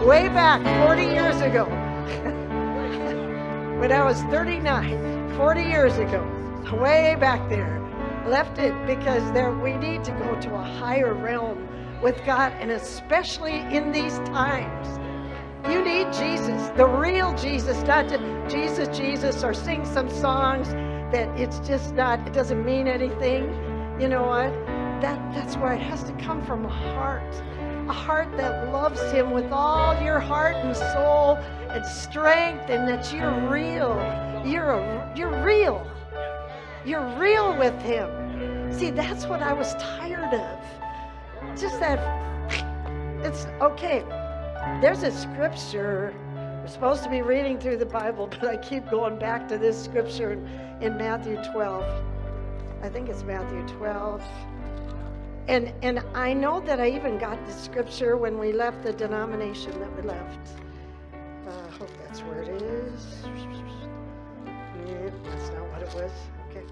way back 40 years ago, when I was 39, 40 years ago, way back there, left it because we need to go to a higher realm with God, and especially in these times. You need Jesus, the real Jesus, not to Jesus, or sing some songs that it's just not, it doesn't mean anything. You know what? That's why it has to come from a heart that loves him with all your heart and soul and strength, and that you're real. You're real. You're real with him. See, that's what I was tired of. Just that, it's okay. There's a scripture, we're supposed to be reading through the Bible, but I keep going back to this scripture in Matthew 12. I think it's Matthew 12. And I know that I even got the scripture when we left the denomination that we left. I hope that's where it is. That's not what it was. Okay.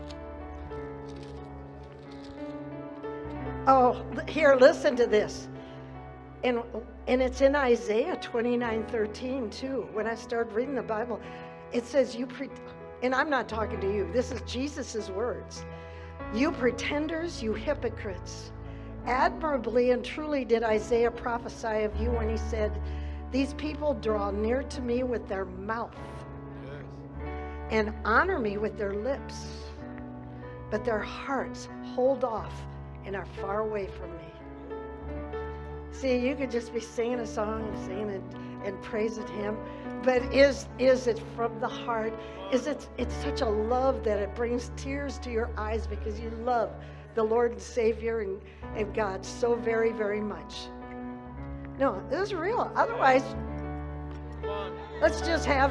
Oh, here, listen to this. And it's in Isaiah 29:13 too. When I started reading the Bible, it says, and I'm not talking to you. This is Jesus's words. You pretenders, you hypocrites. Admirably and truly did Isaiah prophesy of you when he said, these people draw near to me with their mouth and honor me with their lips, but their hearts hold off and are far away from me. See, you could just be singing a song and singing it and praising him, but is it from the heart? It's such a love that it brings tears to your eyes because you love the Lord and Savior and God so very, very much. No, it is real. Otherwise, let's just have,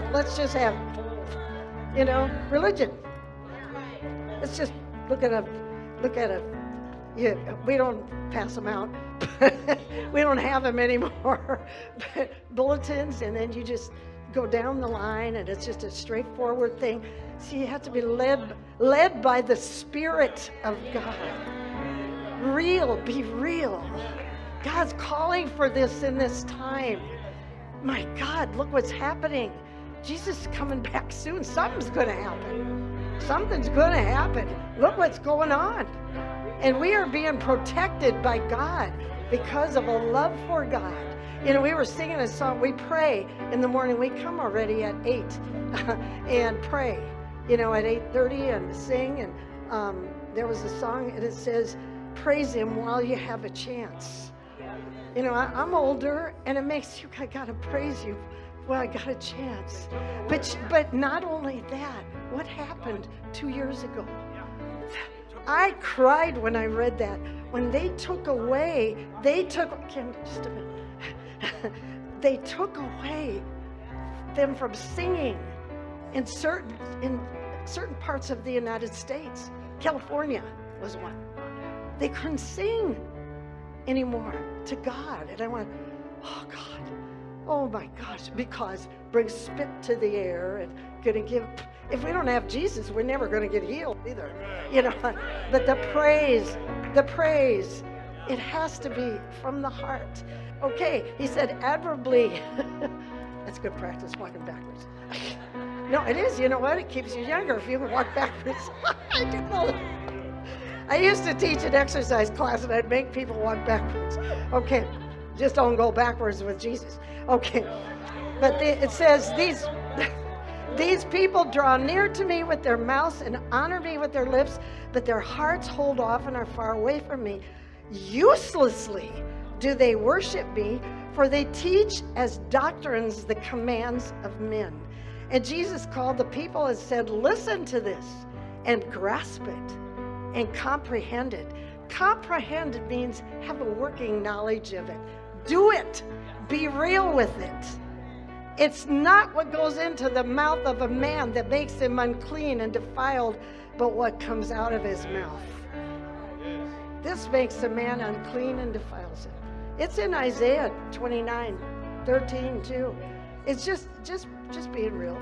religion. Let's just look at a. Yeah, we don't pass them out. We don't have them anymore. Bulletins, and then you just go down the line, and it's just a straightforward thing. See, you have to be led by the Spirit of God. Be real. God's calling for this in this time. My God, look what's happening. Jesus is coming back soon. Something's going to happen. Something's going to happen. Look what's going on. And we are being protected by God because of a love for God. You know, we were singing a song. We pray in the morning. We come already at 8 and pray, at 8:30 and sing. And there was a song, and it says, praise him while you have a chance. I'm older, and it makes you, I got to praise you while I got a chance. But not only that, what happened 2 years ago? I cried when I read that. When they took away, Kim, just a minute. They took away them from singing in certain parts of the United States. California was one. They couldn't sing anymore to God. And I went, oh God, oh my gosh, because bring spit to the air and gonna give. If we don't have Jesus, we're never going to get healed either. But the praise, it has to be from the heart. Okay, he said, admirably. That's good practice, walking backwards. No, it is. You know what? It keeps you younger if you can walk backwards. I didn't know that. I used to teach an exercise class, and I'd make people walk backwards. Okay, just don't go backwards with Jesus. Okay, but it says These people draw near to me with their mouths and honor me with their lips, but their hearts hold off and are far away from me. Uselessly do they worship me, for they teach as doctrines the commands of men. And Jesus called the people and said, listen to this and grasp it and comprehend it. Comprehend means have a working knowledge of it. Do it. Be real with it. It's not what goes into the mouth of a man that makes him unclean and defiled, but what comes out of his mouth. This makes a man unclean and defiles him. It's in Isaiah 29:13 too. It's just being real.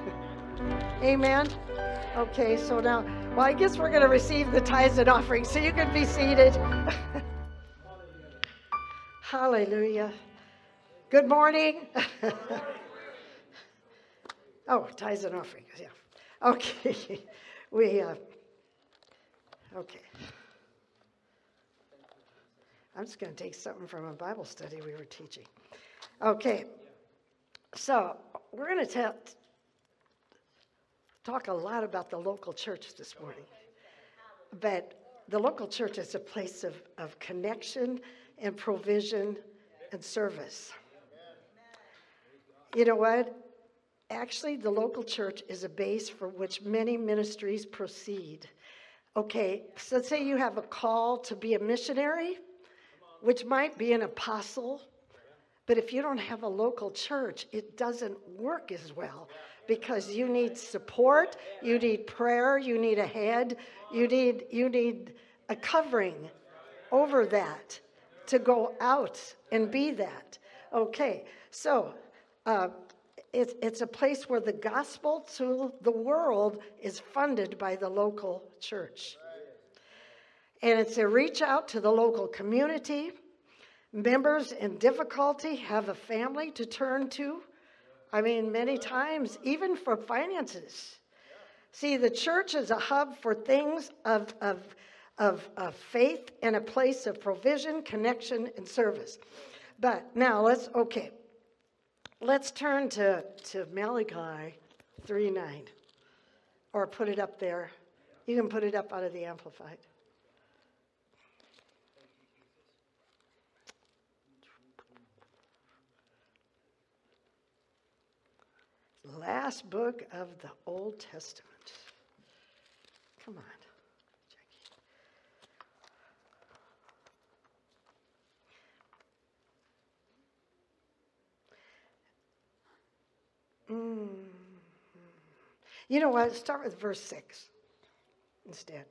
Amen. Okay, so now, well, I guess we're going to receive the tithes and offerings, so you can be seated. Hallelujah. Good morning. Oh, tithes and offerings, yeah. Okay, okay. I'm just going to take something from a Bible study we were teaching. Okay, so we're going to talk a lot about the local church this morning. But the local church is a place of connection and provision and service. You know what? Actually, the local church is a base for which many ministries proceed. Okay, so let's say you have a call to be a missionary, which might be an apostle, but if you don't have a local church, it doesn't work as well because you need support, you need prayer, you need a head, you need a covering over that to go out and be that. Okay, so it's a place where the gospel to the world is funded by the local church. And it's a reach out to the local community. Members in difficulty have a family to turn to. I mean, many times, even for finances. See, the church is a hub for things of faith and a place of provision, connection, and service. But now let's turn to Malachi 3:9, or put it up there. You can put it up out of the Amplified. Last book of the Old Testament. Come on, Jackie. You know what? Start with verse 6 instead.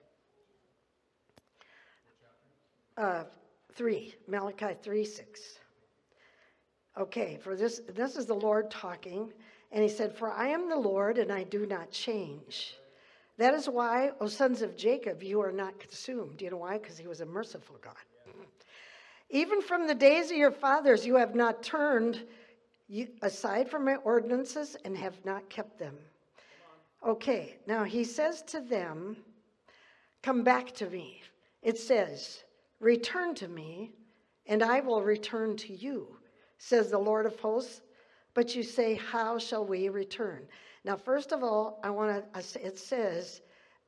3, Malachi 3:6. Okay, for this is the Lord talking. And he said, "For I am the Lord, and I do not change. That is why, O sons of Jacob, you are not consumed." Do you know why? Because he was a merciful God. "Even from the days of your fathers, you have not turned aside from my ordinances and have not kept them." Okay, now he says to them, "Come back to me." It says, "Return to me, and I will return to you, says the Lord of hosts. But you say, how shall we return?" Now, first of all, it says,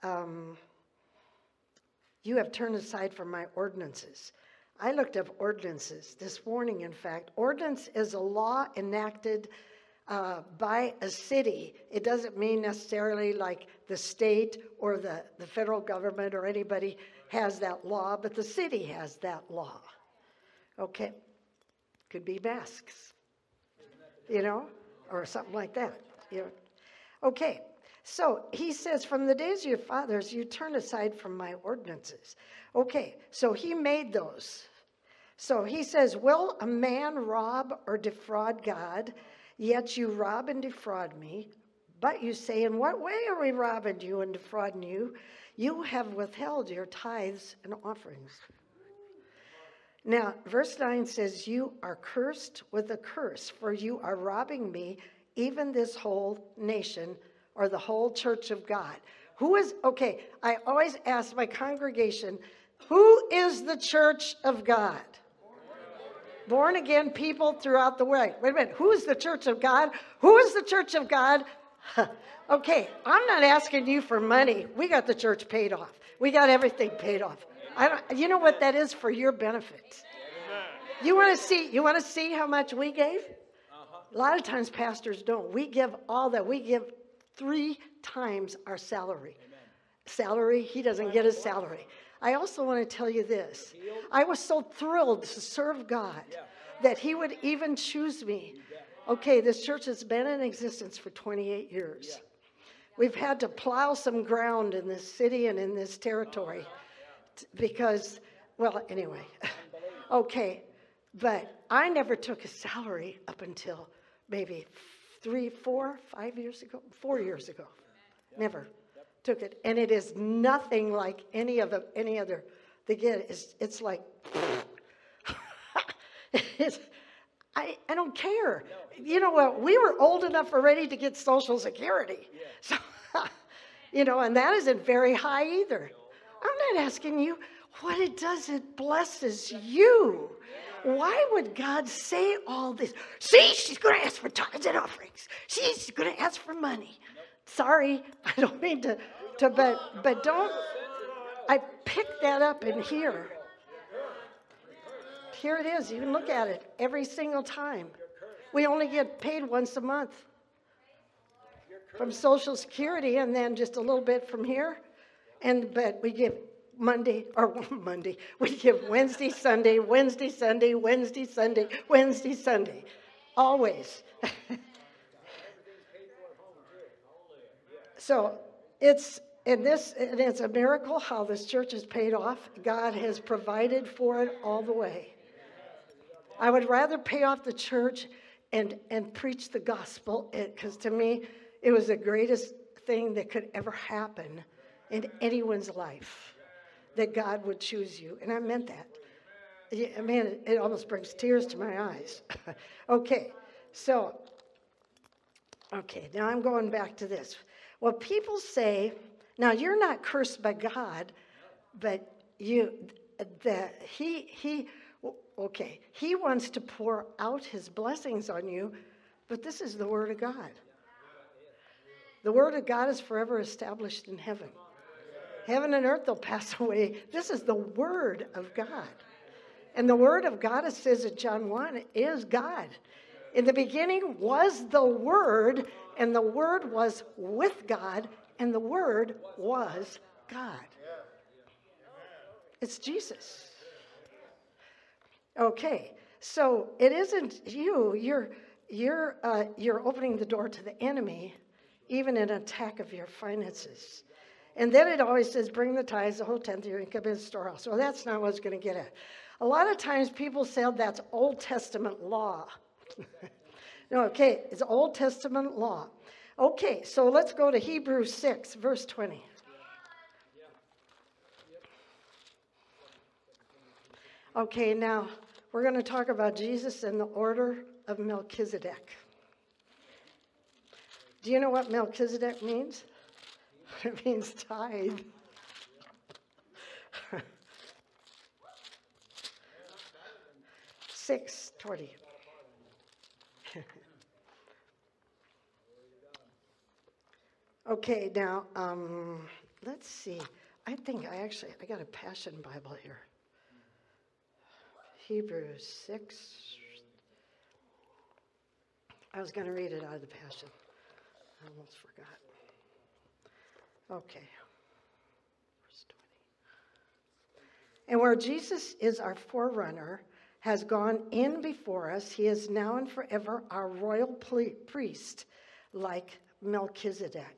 you have turned aside from my ordinances. I looked up ordinances this morning, in fact. Ordinance is a law enacted by a city. It doesn't mean necessarily like the state or the federal government or anybody has that law, but the city has that law. Okay? Could be masks. Or something like that. Okay, so he says, from the days of your fathers, you turned aside from my ordinances. Okay, so he made those. So he says, will a man rob or defraud God? Yet you rob and defraud me. But you say, in what way are we robbing you and defrauding you? You have withheld your tithes and offerings. Now, verse 9 says, you are cursed with a curse, for you are robbing me, even this whole nation, or the whole church of God. I always ask my congregation, who is the church of God? Born again people throughout the world. Wait a minute, who is the church of God? Who is the church of God? Okay, I'm not asking you for money. We got the church paid off. We got everything paid off. You know what that is for your benefit. You want to see how much we gave? A lot of times pastors don't. We give all that. We give 3 times our salary. Salary, he doesn't get his salary. I also want to tell you this. I was so thrilled to serve God that he would even choose me. Okay, this church has been in existence for 28 years. We've had to plow some ground in this city and in this territory. Because, well, anyway, okay, but I never took a salary up until maybe 3, 4, 5 years ago, 4 years ago. Never took it, and it is nothing like any other. They get it's like I don't care. You know what? We were old enough already to get Social Security. So, and that isn't very high either. I'm not asking you what it does. It blesses you. Why would God say all this? See, she's going to ask for tithes and offerings. She's going to ask for money. Sorry, I don't mean to but don't. I picked that up in here. Here it is. You can look at it every single time. We only get paid once a month from Social Security, and then just a little bit from here. But we give Monday, we give Wednesday, Sunday, Wednesday, Sunday, Wednesday, Sunday, Wednesday, Sunday. Always. So it's a miracle how this church is paid off. God has provided for it all the way. I would rather pay off the church and preach the gospel, because to me, it was the greatest thing that could ever happen in anyone's life, that God would choose you. And I meant that. Man, it almost brings tears to my eyes. Okay, now I'm going back to this. Well, people say, now you're not cursed by God, but he wants to pour out his blessings on you, but this is the word of God. The word of God is forever established in heaven. Heaven and earth will pass away. This is the word of God. And the word of God, it says in John 1, is God. In the beginning was the Word, and the Word was with God, and the Word was God. It's Jesus. Okay, so it isn't you. You're opening the door to the enemy, even in an attack of your finances. And then it always says, bring the tithes, the whole tenth of your income in the storehouse. Well, that's not what it's going to get at. A lot of times people say that's Old Testament law. No, okay, it's Old Testament law. Okay, so let's go to Hebrews 6, verse 20. Okay, now we're going to talk about Jesus and the order of Melchizedek. Do you know what Melchizedek means? It means tithe. 6:20. Okay, now, let's see. I got a Passion Bible here. Hebrews 6. I was going to read it out of the Passion. I almost forgot. Okay. Verse 20. And where Jesus is our forerunner, has gone in before us, he is now and forever our royal priest, like Melchizedek.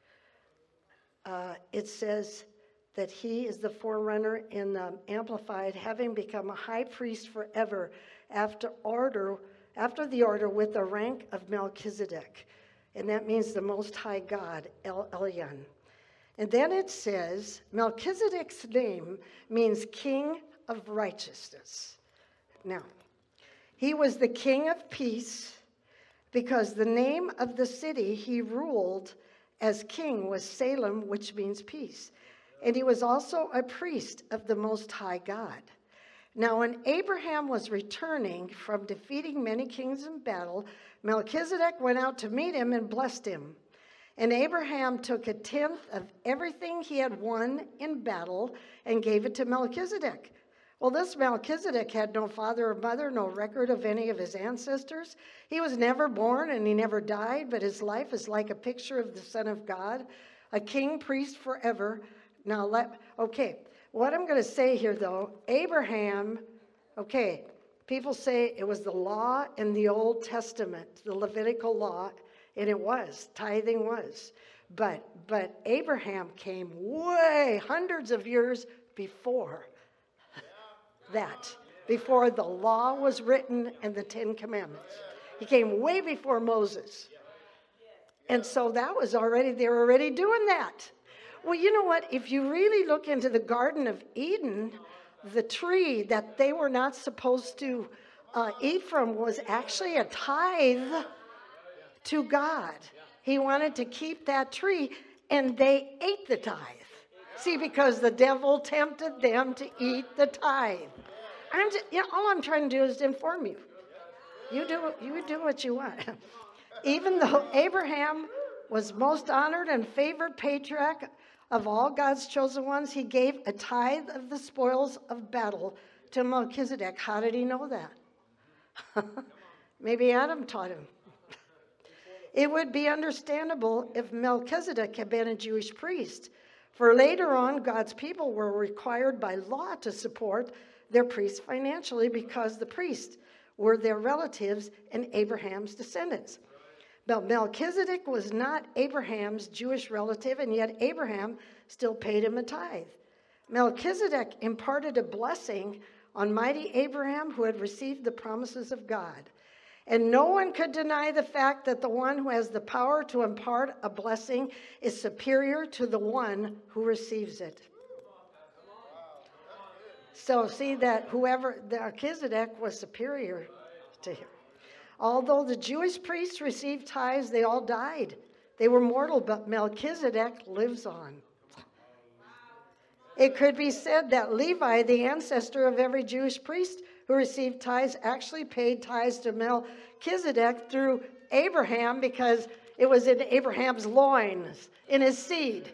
It says that he is the forerunner in the Amplified, having become a high priest forever after the order with the rank of Melchizedek. And that means the Most High God, El Elyon. And then it says, Melchizedek's name means King of Righteousness. Now, he was the King of Peace because the name of the city he ruled as king was Salem, which means peace. And he was also a priest of the Most High God. Now, when Abraham was returning from defeating many kings in battle, Melchizedek went out to meet him and blessed him. And Abraham took 1/10 of everything he had won in battle and gave it to Melchizedek. Well, this Melchizedek had no father or mother, no record of any of his ancestors. He was never born and he never died, but his life is like a picture of the Son of God, a king priest forever. Now, what I'm going to say here, though, Abraham, people say it was the law in the Old Testament, the Levitical law, and it was, tithing was. But Abraham came way hundreds of years before that, before the law was written and the 10 Commandments. He came way before Moses. And so they were already doing that. Well, you know what? If you really look into the Garden of Eden, the tree that they were not supposed to Ephraim was actually a tithe to God. He wanted to keep that tree, and they ate the tithe. See, because the devil tempted them to eat the tithe. All I'm trying to do is to inform you. You do what you want. Even though Abraham was most honored and favored patriarch of all God's chosen ones, he gave a tithe of the spoils of battle to Melchizedek. How did he know that? Maybe Adam taught him. It would be understandable if Melchizedek had been a Jewish priest, for later on, God's people were required by law to support their priests financially because the priests were their relatives and Abraham's descendants. But Melchizedek was not Abraham's Jewish relative, and yet Abraham still paid him a tithe. Melchizedek imparted a blessing on mighty Abraham, who had received the promises of God. And no one could deny the fact that the one who has the power to impart a blessing is superior to the one who receives it. So see that Melchizedek was superior to him. Although the Jewish priests received tithes, they all died. They were mortal, but Melchizedek lives on. It could be said that Levi, the ancestor of every Jewish priest who received tithes, actually paid tithes to Melchizedek through Abraham, because it was in Abraham's loins, in his seed.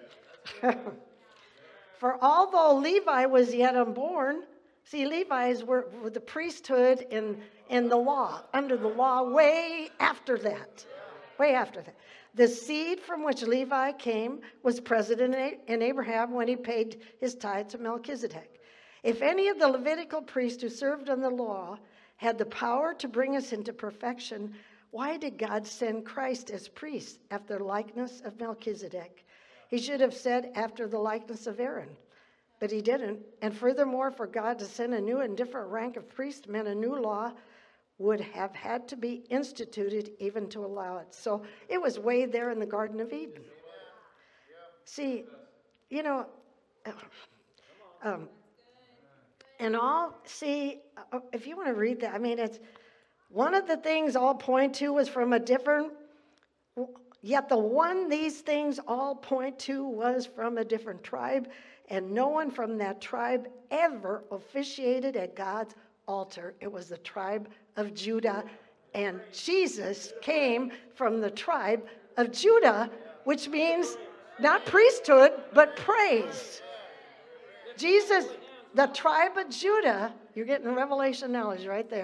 For although Levi was yet unborn, see, Levi's were the priesthood in the law, under the law, way after that. Way after that. The seed from which Levi came was present in Abraham when he paid his tithe to Melchizedek. If any of the Levitical priests who served on the law had the power to bring us into perfection, why did God send Christ as priest after the likeness of Melchizedek? He should have said after the likeness of Aaron, but he didn't. And furthermore, for God to send a new and different rank of priest meant a new law would have had to be instituted even to allow it. So it was way there in the Garden of Eden. See, if you want to read that, it's one of the things all point to was from a different, yet the one these things all point to was from a different tribe, and no one from that tribe ever officiated at God's altar. It was the tribe of Judah, and Jesus came from the tribe of Judah, which means not priesthood, but praise. Jesus, the tribe of Judah, you're getting revelation knowledge right there.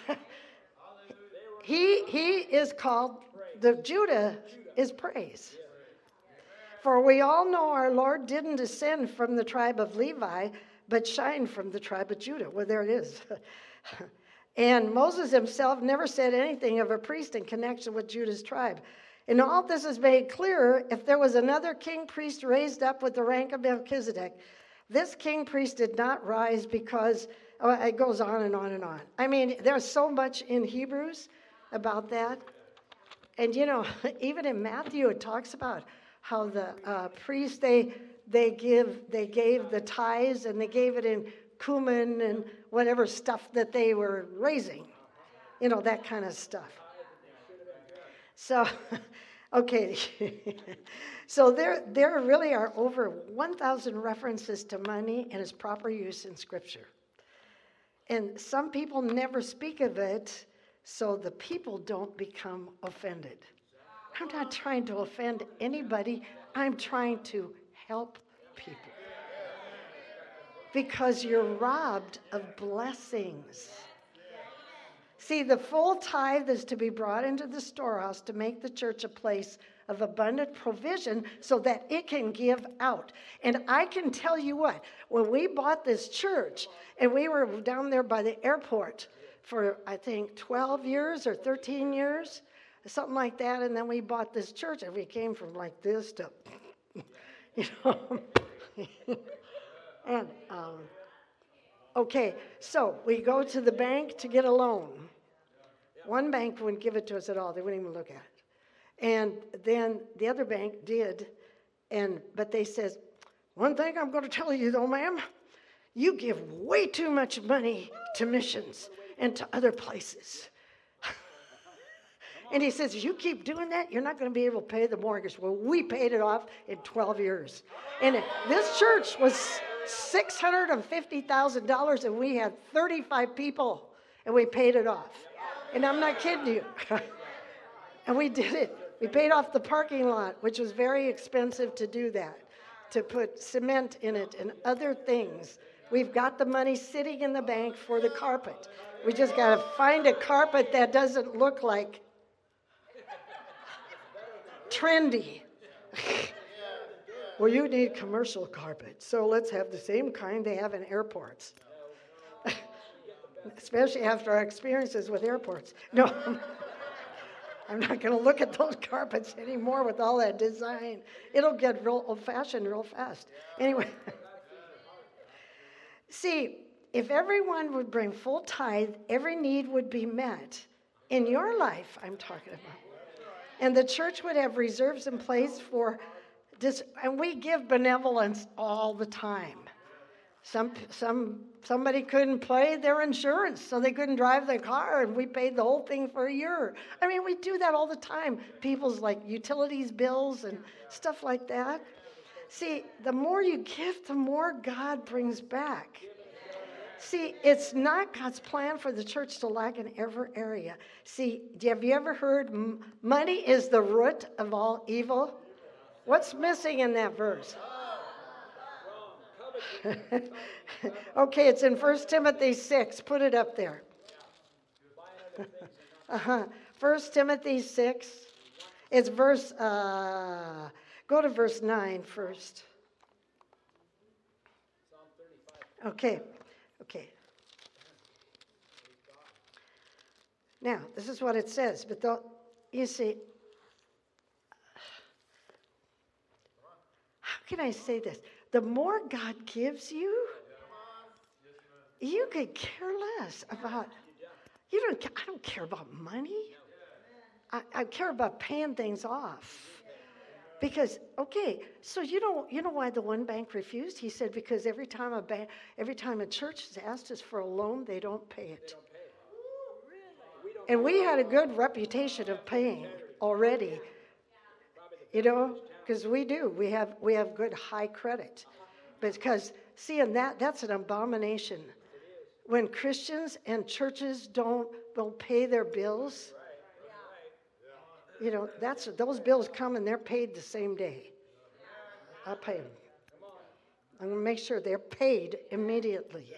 He is called, the Judah is praise. For we all know our Lord didn't descend from the tribe of Levi, but shined from the tribe of Judah. Well, there it is. And Moses himself never said anything of a priest in connection with Judah's tribe. And all this is made clearer if there was another king priest raised up with the rank of Melchizedek. This king priest did not rise because, it goes on and on and on. There's so much in Hebrews about that. And even in Matthew, it talks about how the priests, they gave the tithes, and they gave it in cumin and whatever stuff that they were raising, that kind of stuff. So, okay. So there really are over 1,000 references to money and its proper use in Scripture. And some people never speak of it, so the people don't become offended. I'm not trying to offend anybody. I'm trying to help people. Because you're robbed of blessings. See, the full tithe is to be brought into the storehouse to make the church a place of abundant provision so that it can give out. And I can tell you what, when we bought this church, and we were down there by the airport for, I think, 12 years or 13 years, something like that, and then we bought this church, and we came from like this to, And, okay, so we go to the bank to get a loan. One bank wouldn't give it to us at all. They wouldn't even look at it. And then the other bank did, but they says, one thing I'm going to tell you though, ma'am, you give way too much money to missions. and to other places. And he says, you keep doing that, you're not going to be able to pay the mortgage. Well, we paid it off in 12 years. And this church was $650,000, and we had 35 people, and we paid it off. And I'm not kidding you. And we did it. We paid off the parking lot, which was very expensive to do that, to put cement in it and other things. We've got the money sitting in the bank for the carpet. We just got to find a carpet that doesn't look like trendy. Well, you need commercial carpet, so let's have the same kind they have in airports. Especially after our experiences with airports. No, I'm not going to look at those carpets anymore with all that design. It'll get real old-fashioned real fast. Anyway, see, if everyone would bring full tithe, every need would be met. In your life, I'm talking about. And the church would have reserves in place for this, and we give benevolence all the time. Somebody couldn't pay their insurance, so they couldn't drive their car, and we paid the whole thing for a year. I mean, we do that all the time. People's like utilities bills and stuff like that. See, the more you give, the more God brings back. See, it's not God's plan for the church to lack in every area. See, have you ever heard money is the root of all evil? What's missing in that verse? Okay, it's in 1 Timothy 6. Put it up there. 1 Timothy 6. It's verse, go to verse 9 first. Okay. Now, this is what it says, but you see, how can I say this? The more God gives you, you could care less about, I don't care about money. I care about paying things off. Because, okay, so you know why the one bank refused? He said because every time a church has asked us for a loan, they don't pay it. And we had a good reputation of paying already, because we do. We have good high credit. Because, see, and that's an abomination. When Christians and churches don't pay their bills, those bills come and they're paid the same day. I'll pay them. I'm going to make sure they're paid immediately.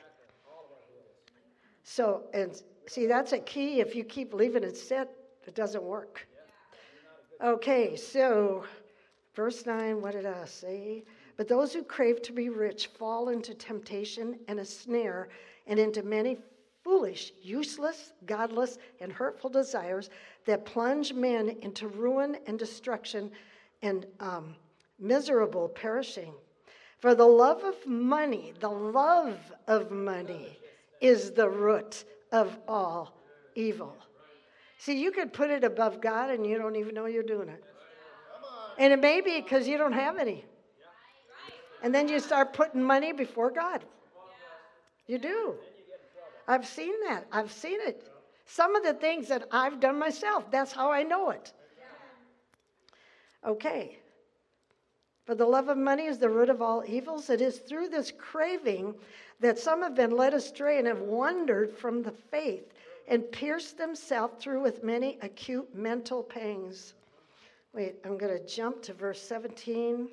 So, and see, that's a key. If you keep leaving it sit, it doesn't work. Okay, so verse 9, what did I say? But those who crave to be rich fall into temptation and a snare and into many foolish, useless, godless, and hurtful desires that plunge men into ruin and destruction and miserable perishing. For the love of money is the root of all evil. See, you could put it above God and you don't even know you're doing it. And it may be because you don't have any. And then you start putting money before God. You do. I've seen that. I've seen it. Some of the things that I've done myself, that's how I know it. Okay. For the love of money is the root of all evils. It is through this craving that some have been led astray and have wandered from the faith and pierced themselves through with many acute mental pangs. Wait, I'm going to jump to verse 17.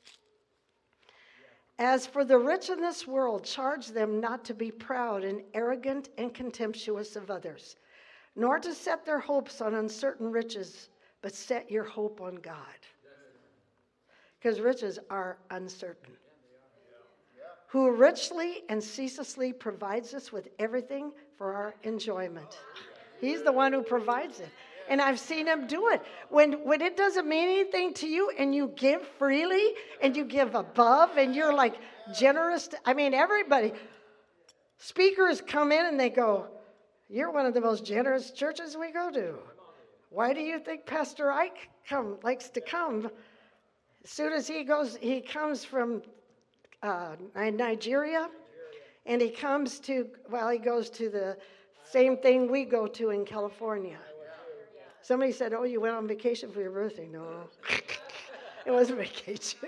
As for the rich in this world, charge them not to be proud and arrogant and contemptuous of others, nor to set their hopes on uncertain riches, but set your hope on God. Because riches are uncertain. Who richly and ceaselessly provides us with everything for our enjoyment. He's the one who provides it. And I've seen him do it. When it doesn't mean anything to you and you give freely and you give above and you're like generous. Everybody, speakers come in and they go, you're one of the most generous churches we go to. Why do you think Pastor Ike likes to come? As soon as he comes from Nigeria, and he goes to the Same thing we go to in California. Somebody said, oh, you went on vacation for your birthday. No, it wasn't vacation.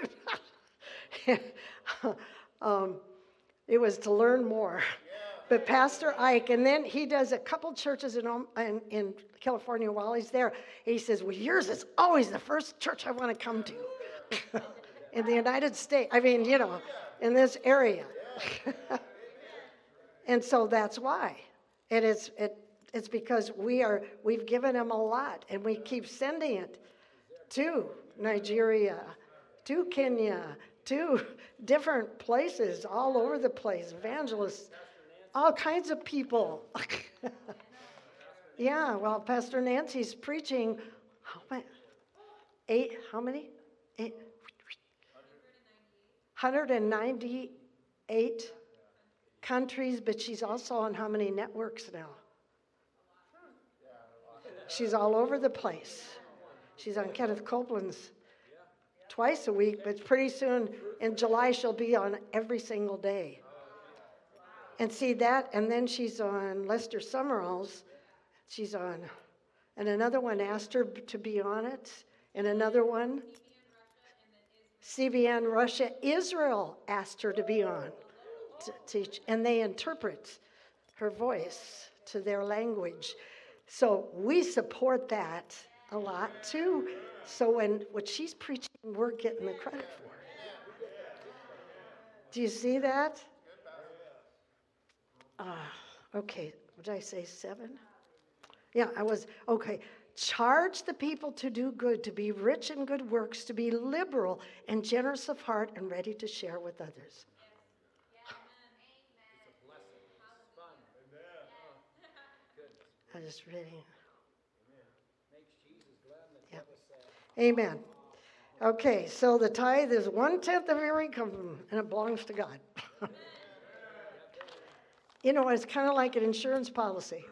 It was to learn more. But Pastor Ike, and then he does a couple churches in California while he's there. He says, well, yours is always the first church I want to come to in the United States. I mean, in this area. And so that's why. And it's because we've given him a lot, and we keep sending it to Nigeria, to Kenya, to different places all over the place, evangelists, all kinds of people. Yeah, well, Pastor Nancy's preaching, how many? 198 countries, but she's also on how many networks now? She's all over the place. She's on Kenneth Copeland's twice a week, but pretty soon in July she'll be on every single day. And see that, and then she's on Lester Summerall's. She's on, and another one asked her to be on it, and another one, CBN Russia, Israel asked her to be on to teach, and they interpret her voice to their language. So we support that a lot too. So when what she's preaching, we're getting the credit for it. Do you see that? Okay, what did I say, 7? Yeah, okay. Charge the people to do good, to be rich in good works, to be liberal and generous of heart and ready to share with others. I just reading. Yeah. Amen. Okay, so the tithe is 1/10 of your income, and it belongs to God. It's kind of like an insurance policy.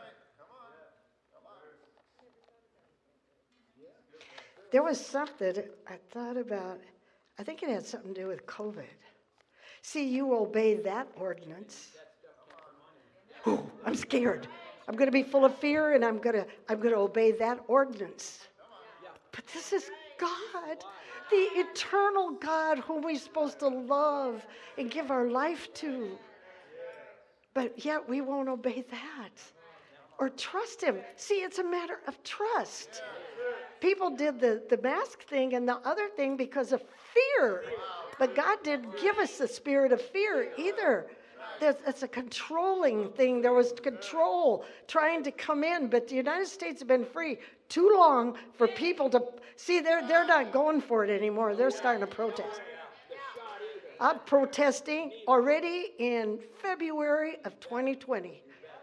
There was something I thought about. I think it had something to do with COVID. See, you obey that ordinance. Ooh, I'm scared. I'm going to be full of fear, and I'm going to obey that ordinance. But this is God, the eternal God whom we're supposed to love and give our life to. But yet we won't obey that or trust him. See, it's a matter of trust. People did the mask thing and the other thing because of fear. But God didn't give us the spirit of fear either. It's a controlling thing. There was control trying to come in, but the United States have been free too long for people to see. They're not going for it anymore. They're starting to protest. I'm protesting already in February of 2020.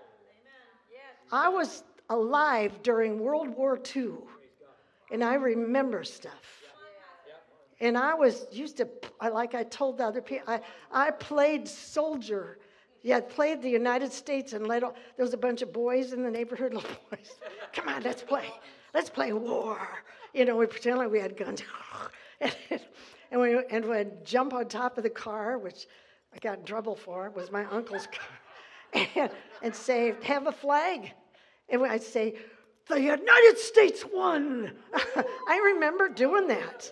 I was alive during World War II, and I remember stuff. And I used to, like I told the other people, I played soldier. Yeah, I played the United States and there was a bunch of boys in the neighborhood, little boys. Come on, let's play. Let's play war. We pretend like we had guns. And we'd jump on top of the car, which I got in trouble for. It was my uncle's car. And say, have a flag. And I'd say, the United States won. I remember doing that.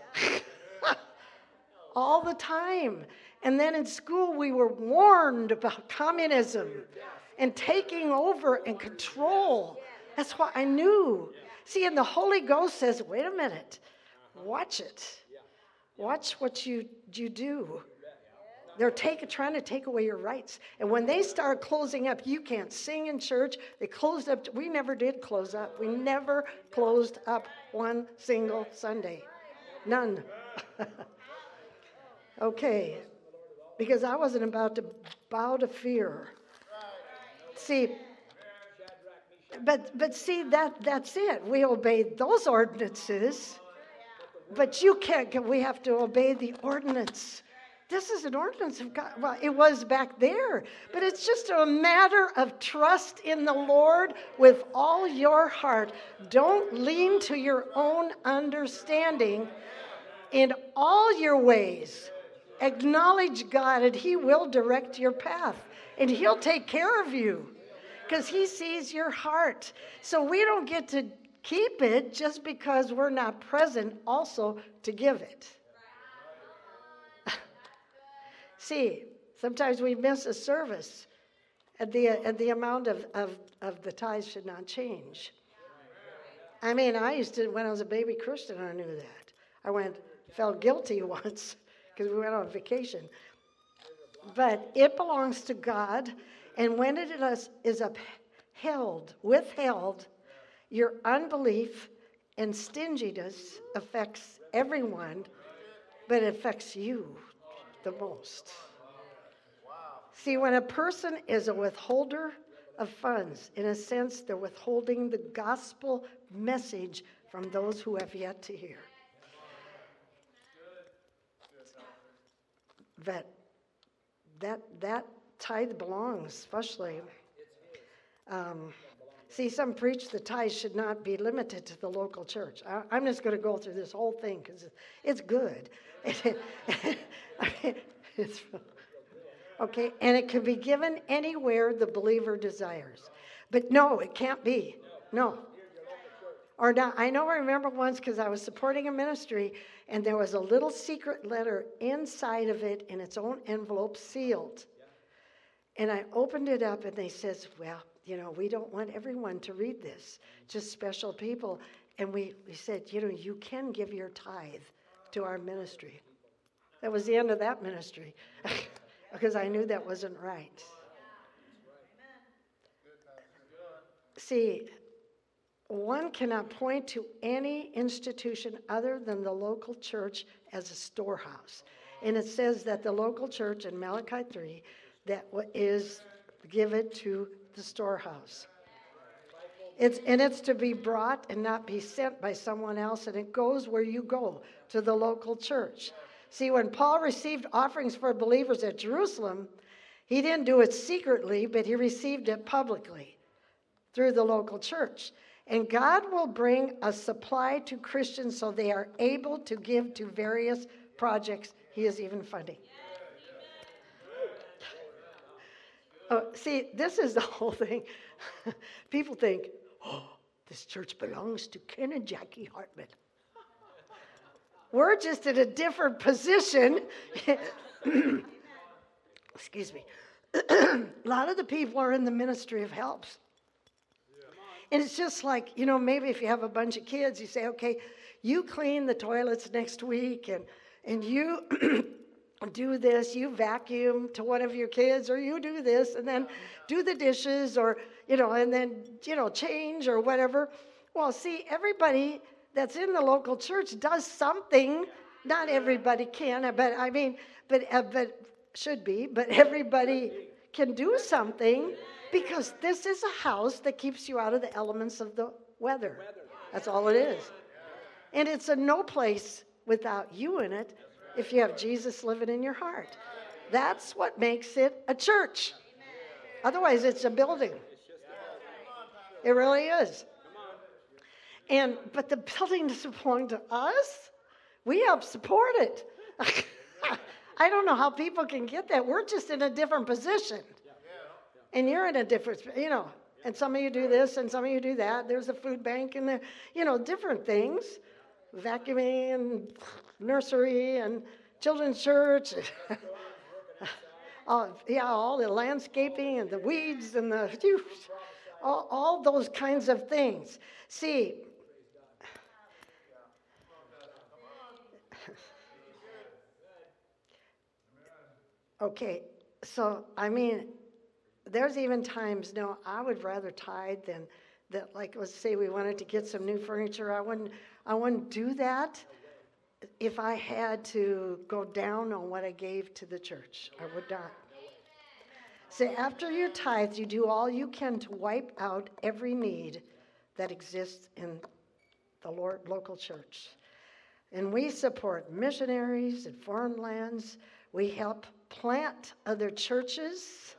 All the time. And then in school, we were warned about communism and taking over and control. That's what I knew. See, and the Holy Ghost says, wait a minute, watch it. Watch what you do. They're trying to take away your rights. And when they start closing up, you can't sing in church. They closed up. We never did close up. We never closed up one single Sunday. None. Okay. Because I wasn't about to bow to fear. See, but see, that's it. We obeyed those ordinances, but you can't. We have to obey the ordinance. This is an ordinance of God. Well, it was back there, but it's just a matter of trust in the Lord with all your heart. Don't lean to your own understanding. In all your ways, acknowledge God, and he will direct your path, and he'll take care of you. because he sees your heart. So we don't get to keep it just because we're not present also to give it. See, sometimes we miss a service, and the amount of the tithes should not change. I mean, I used to, when I was a baby Christian, I knew that. I felt guilty once because we went on vacation. But it belongs to God, and when it is withheld, your unbelief and stinginess affects everyone, but it affects you the most. See, when a person is a withholder of funds, in a sense, they're withholding the gospel message from those who have yet to hear. That tithe belongs, especially. See, some preach the tithe should not be limited to the local church. I'm just going to go through this whole thing because it's good. Okay, and it can be given anywhere the believer desires. But no, it can't be. No. Or not. I remember once because I was supporting a ministry, and there was a little secret letter inside of it in its own envelope, sealed. And I opened it up, and they says, well, we don't want everyone to read this, just special people. And we said, you can give your tithe to our ministry. That was the end of that ministry because I knew that wasn't right. See, one cannot point to any institution other than the local church as a storehouse. And it says that the local church in Malachi 3, that is give it to the storehouse. It's to be brought and not be sent by someone else, and it goes where you go, to the local church. See, when Paul received offerings for believers at Jerusalem, he didn't do it secretly, but he received it publicly through the local church. And God will bring a supply to Christians so they are able to give to various projects he is even funding. Oh, see, this is the whole thing. People think, this church belongs to Ken and Jackie Hartman. We're just in a different position. Excuse me. A lot of the people are in the ministry of helps. And it's just like, maybe if you have a bunch of kids, you say, okay, you clean the toilets next week, and you do this, you vacuum to one of your kids, or you do this, and then do the dishes, or, and then, change or whatever. Well, see, everybody that's in the local church does something. Not everybody can, but should be, but everybody can do something, because this is a house that keeps you out of the elements of the weather. That's all it is. And it's a no place without you in it if you have Jesus living in your heart. That's what makes it a church. Otherwise, it's a building. It really is. But the building doesn't belong to us. We help support it. I don't know how people can get that. We're just in a different position. And you're in a different, and some of you do this and some of you do that. There's a food bank and different things. Vacuuming and nursery and children's church. All the landscaping and the weeds and all those kinds of things. See, okay, so there's even times, I would rather tithe than that. Like, let's say we wanted to get some new furniture. I wouldn't do that if I had to go down on what I gave to the church. I would not. See, after your tithe, you do all you can to wipe out every need that exists in the local church. And we support missionaries in foreign lands. We help plant other churches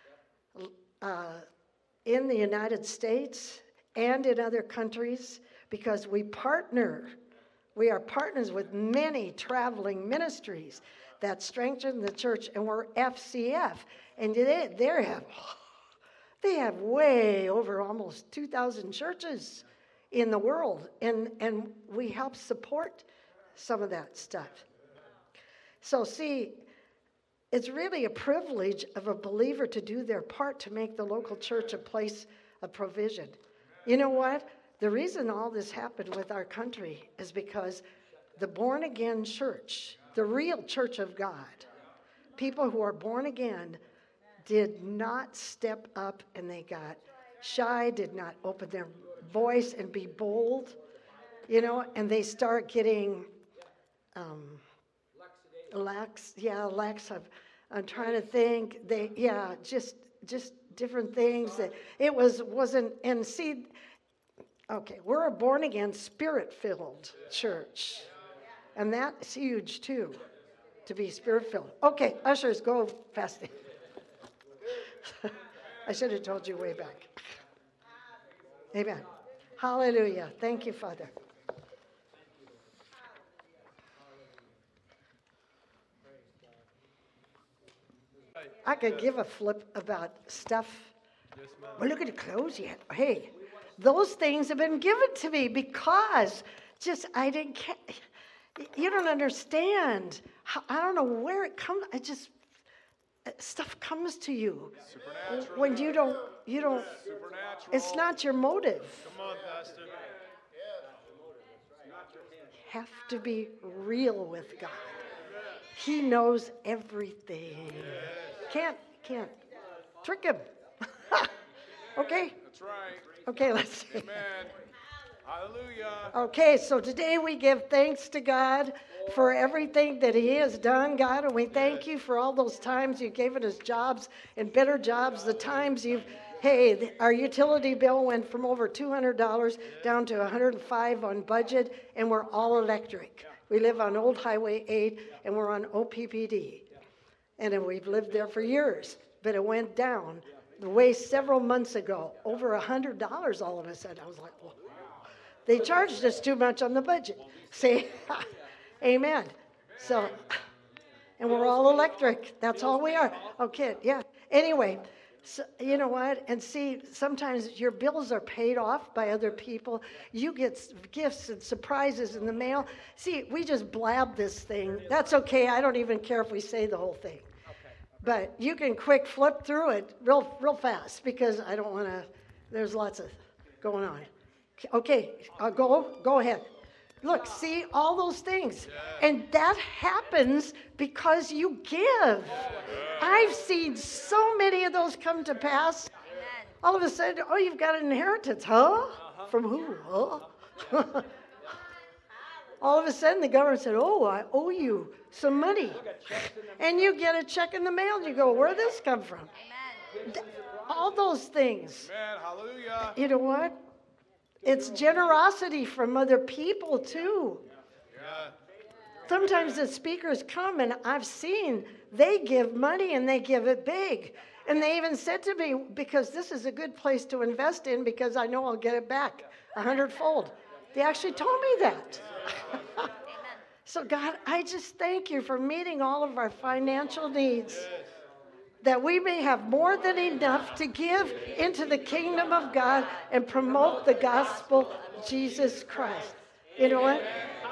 in the United States and in other countries, because we are partners with many traveling ministries that strengthen the church, and we're FCF, and They have way over almost 2,000 churches in the world, and we help support some of that stuff. So see, it's really a privilege of a believer to do their part to make the local church a place of provision. You know what? The reason all this happened with our country is because the born-again church, the real church of God, people who are born again, did not step up, and they got shy, did not open their voice and be bold, and they start getting lax. I'm trying to think. Just different things. That it wasn't. And see, okay, we're a born again, spirit-filled church, and that's huge too, to be spirit-filled. Okay, ushers, go fasting. I should have told you way back. Amen. Hallelujah. Thank you, Father. I could give a flip about stuff. Well, look at the clothes yet. Hey, those things have been given to me because I didn't care. You don't understand. I don't know where it comes. Stuff comes to you when you don't. It's not your motive. Come on, Pastor. You have to be real with God. He knows everything. Can't trick him. Okay? That's right. Okay, let's see. Amen. Hallelujah. Okay, so today we give thanks to God for everything that He has done, God, and we thank you for all those times you've given us jobs and better jobs, the times our utility bill went from over $200 down to $105 on budget, and we're all electric. We live on Old Highway 8, and we're on OPPD. And we've lived there for years, but it went down the way several months ago, over $100 all of a sudden. I was like, well, they charged us too much on the budget. See? Amen. So, and we're all electric. That's all we are. Okay, yeah. Anyway, so, you know what? And see, sometimes your bills are paid off by other people. You get gifts and surprises in the mail. See, we just blab this thing. That's okay. I don't even care if we say the whole thing. But you can quick flip through it real fast because I don't want to, there's lots of going on. Okay, go ahead. Look, see, all those things. And that happens because you give. I've seen so many of those come to pass. All of a sudden, oh, you've got an inheritance, huh? From who? Huh? All of a sudden, the government said, oh, I owe you some money. And you get a check in the mail, and you go, where'd this come from? All those things. Amen. Hallelujah. You know what? It's generosity from other people, too. Yeah. Sometimes the speakers come, and I've seen they give money, and they give it big. And they even said to me, because this is a good place to invest in, because I know I'll get it back 100-fold. They actually told me that. So, God, I just thank you for meeting all of our financial needs, that we may have more than enough to give into the kingdom of God and promote the gospel of Jesus Christ. You know what?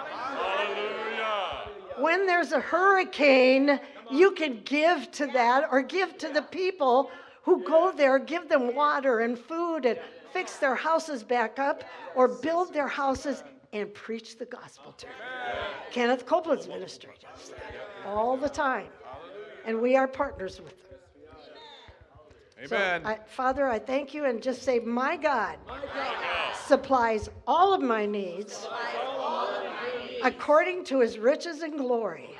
Hallelujah. When there's a hurricane, you can give to that or give to the people who go there, give them water and food and fix their houses back up or build their houses and preach the gospel to them. Kenneth Copeland's ministry does that all the time, and we are partners with them. Amen. So, Father, I thank you and just say, my God supplies all of my needs according to his riches and glory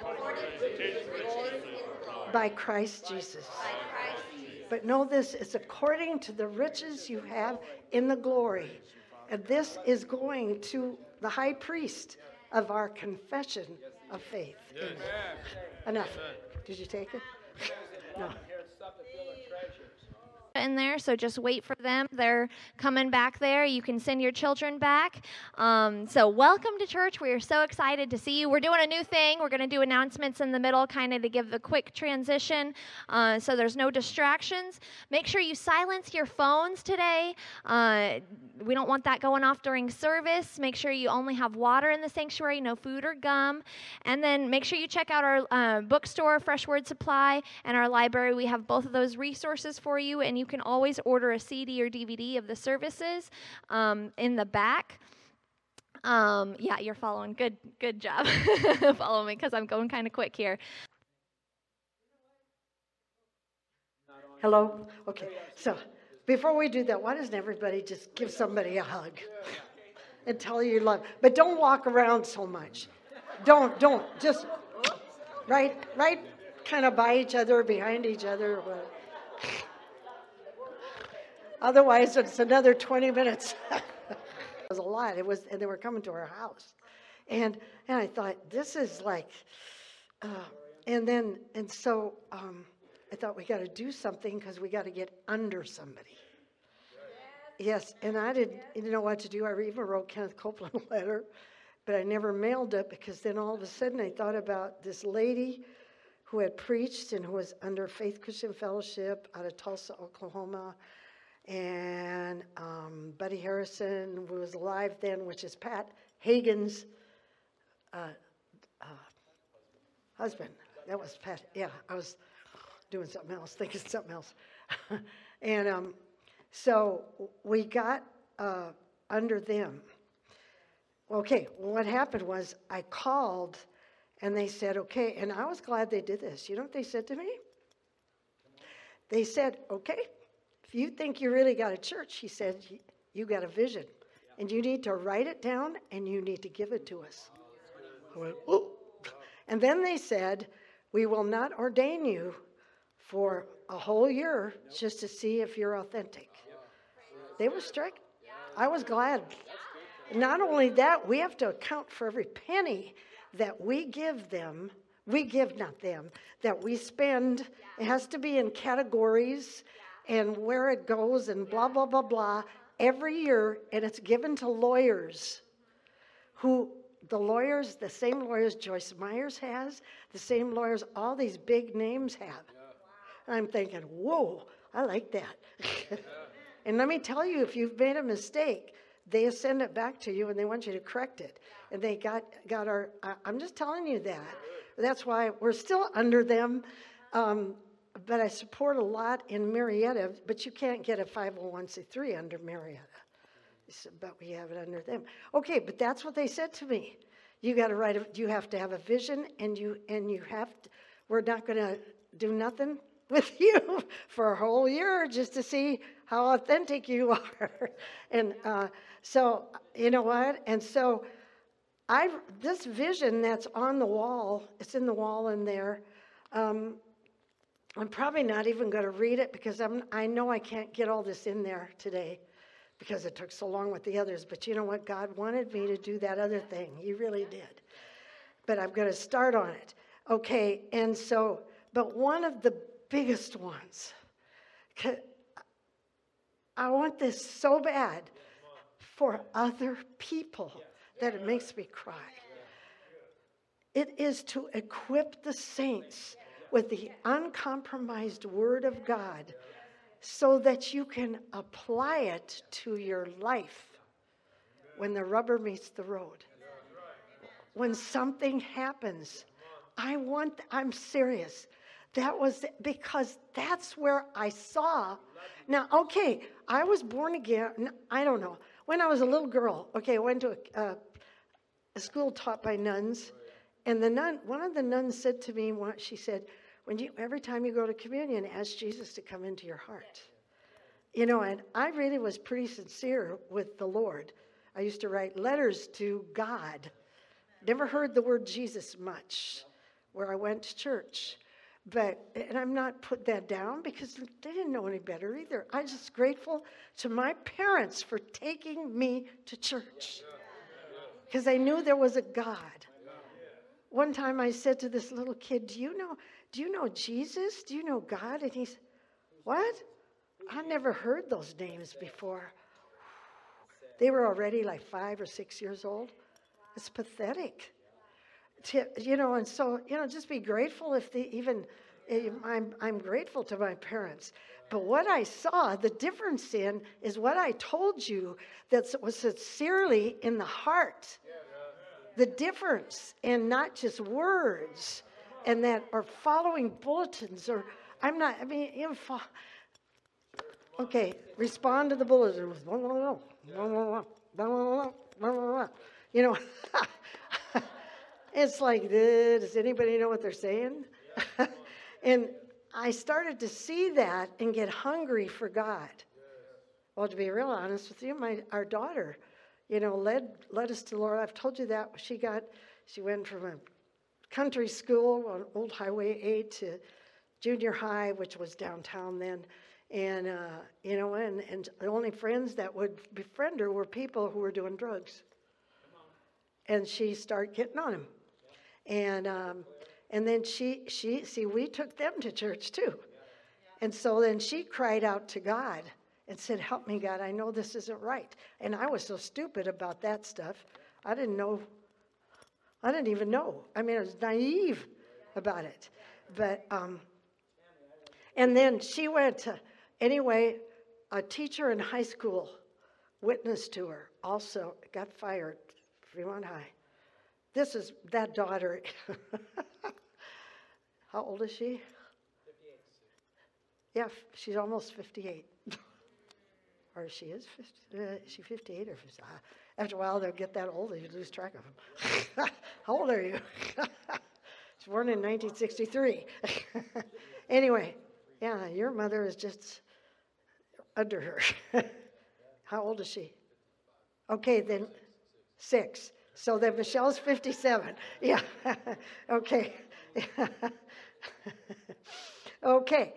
by Christ Jesus. But know this, it's according to the riches you have in the glory. And this is going to the high priest of our confession of faith. Yes. Enough. Did you take it? No. in there, so just wait for them. They're coming back there. You can send your children back. So welcome to church. We are so excited to see you. We're doing a new thing. We're going to do announcements in the middle, kind of to give the quick transition, so there's no distractions. Make sure you silence your phones today. We don't want that going off during service. Make sure you only have water in the sanctuary, no food or gum. And then make sure you check out our bookstore, Fresh Word Supply, and our library. We have both of those resources for you, and you can always order a CD or DVD of the services in the back. Yeah, you're following. Good job. Follow me because I'm going kind of quick here. Hello? Okay, so before we do that, why doesn't everybody just give somebody a hug and tell you love? But don't walk around so much. Don't. Just right kind of by each other, behind each other. Otherwise, it's another 20 minutes. It was a lot. And they were coming to our house. And I thought, this is like, so I thought we got to do something because we got to get under somebody. Yes, and I didn't know what to do. I even wrote Kenneth Copeland a letter, but I never mailed it because then all of a sudden I thought about this lady who had preached and who was under Faith Christian Fellowship out of Tulsa, Oklahoma, and Buddy Harrison, who was alive then, which is Pat Hagen's husband. That was Pat. Yeah, I was doing something else, thinking something else. And so we got under them. Okay, well, what happened was I called, and they said, okay, and I was glad they did this. You know what they said to me? They said, okay, if you think you really got a church, he said, you got a vision, and you need to write it down, and you need to give it to us. I went, oh. And then they said, we will not ordain you for a whole year just to see if you're authentic. They were strict. I was glad. Not only that, we have to account for every penny that we give them. That we spend. It has to be in categories and where it goes and blah, blah, blah, blah, every year, and it's given to lawyers the same lawyers Joyce Myers has, the same lawyers all these big names have. And I'm thinking, whoa, I like that. And let me tell you, if you've made a mistake, they send it back to you and they want you to correct it. And they got I'm just telling you that. That's why we're still under them. But I support a lot in Marietta, but you can't get a 501c3 under Marietta. But we have it under them. Okay, but that's what they said to me. You got to you have to have a vision, and you have to, we're not going to do nothing with you for a whole year just to see how authentic you are. And so, you know what? And so this vision that's on the wall, it's in the wall in there. I'm probably not even going to read it because I know I can't get all this in there today because it took so long with the others. But you know what? God wanted me to do that other thing. He really did. But I'm going to start on it. Okay, and so, but one of the biggest ones, I want this so bad for other people that it makes me cry. It is to equip the saints with the uncompromised Word of God so that you can apply it to your life when the rubber meets the road. When something happens, I'm serious. That was because that's where I saw. Now, okay, I was born again, I don't know. When I was a little girl, okay, I went to a school taught by nuns, and one of the nuns said to me, she said, every time you go to communion, ask Jesus to come into your heart. You know, and I really was pretty sincere with the Lord. I used to write letters to God. Never heard the word Jesus much where I went to church. And I'm not put that down because they didn't know any better either. I'm just grateful to my parents for taking me to church because I knew there was a God. One time I said to this little kid, do you know Jesus? Do you know God? And he said, what? I never heard those names before. They were already like 5 or 6 years old. It's pathetic. And so, just be grateful if they even, I'm grateful to my parents. But what I saw, the difference in, is what I told you that was sincerely in the heart. The difference, and not just words, and that are following bulletins, or okay, respond to the bulletin. It's like, does anybody know what they're saying? And I started to see that and get hungry for God. Well, to be real honest with you, our daughter, led us to the Lord. I've told you that. She went from a country school on Old Highway 8 to junior high, which was downtown then. And, and the only friends that would befriend her were people who were doing drugs. And she started getting on them. And then we took them to church too. And so then she cried out to God and said, help me, God, I know this isn't right. And I was so stupid about that stuff. I didn't even know. I was naive about it. But, and then she went to, anyway, a teacher in high school witnessed to her, also got fired, Fremont High. This is that daughter. How old is she? 58. Yeah, she's almost 58. Or she is 50, is she 58 or 50? After a while, they'll get that old, you lose track of them. How old are you? She was born in 1963. Anyway, yeah, your mother is just under her. How old is she? Okay, then 6. So then Michelle's 57. Yeah. Okay. Okay.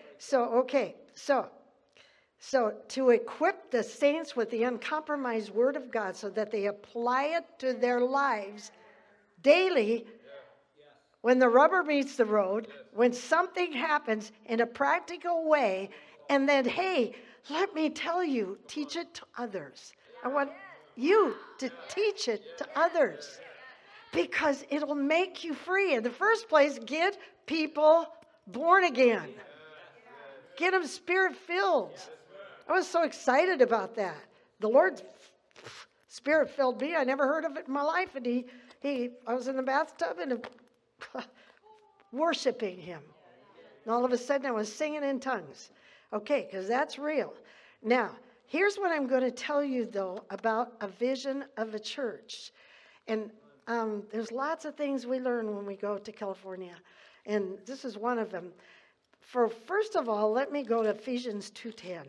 So to equip the saints with the uncompromised word of God so that they apply it to their lives daily when the rubber meets the road, when something happens in a practical way, and then, hey, let me tell you, teach it to others. I want you to teach it to others because it'll make you free. In the first place, get people born again. Get them spirit-filled. I was so excited about that. The Lord spirit-filled me. I never heard of it in my life. And I was in the bathtub and worshiping him. And all of a sudden I was singing in tongues. Okay, because that's real. Now, here's what I'm going to tell you, though, about a vision of a church. And there's lots of things we learn when we go to California. And this is one of them. First of all, let me go to Ephesians 2:10.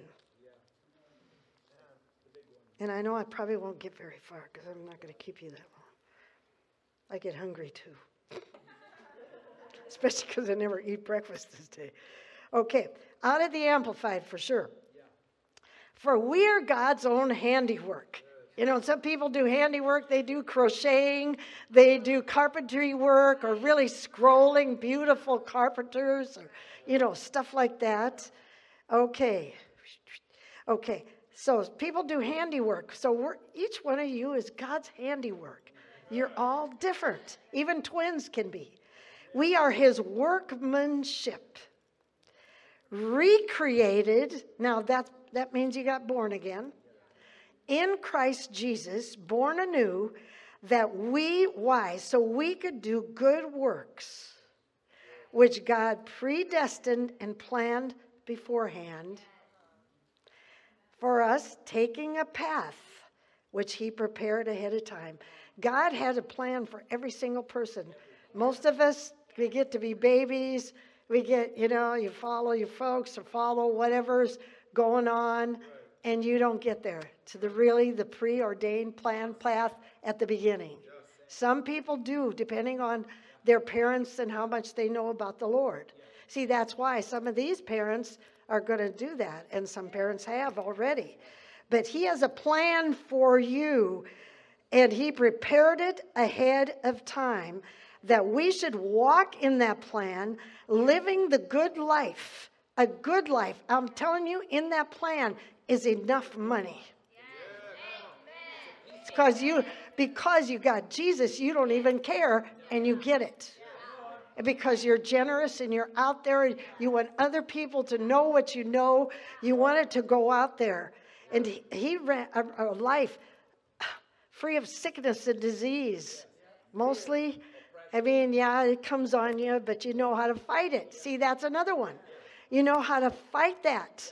And I know I probably won't get very far because I'm not going to keep you that long. I get hungry too. Especially because I never eat breakfast this day. Okay, out of the Amplified for sure. For we are God's own handiwork. Some people do handiwork. They do crocheting. They do carpentry work or really scrolling, beautiful carpenters or, stuff like that. Okay. So people do handiwork. So each one of you is God's handiwork. You're all different. Even twins can be. We are his workmanship. Recreated. Now that means you got born again. In Christ Jesus, born anew, so we could do good works, which God predestined and planned beforehand for us, taking a path which he prepared ahead of time. God had a plan for every single person. Most of us, we get to be babies. We get, you follow your folks or follow whatever's going on, and you don't get there to the preordained planned path at the beginning. Some people do, depending on their parents and how much they know about the Lord. See, that's why some of these parents are going to do that, and some parents have already. But he has a plan for you, and he prepared it ahead of time that we should walk in that plan, living the good life A good life, I'm telling you, in that plan is enough money. It's because you got Jesus, you don't even care, and you get it. And because you're generous and you're out there, and you want other people to know what you know, you want it to go out there. And he ran a life free of sickness and disease, mostly. I mean, yeah, it comes on you, but you know how to fight it. See, that's another one. You know how to fight that.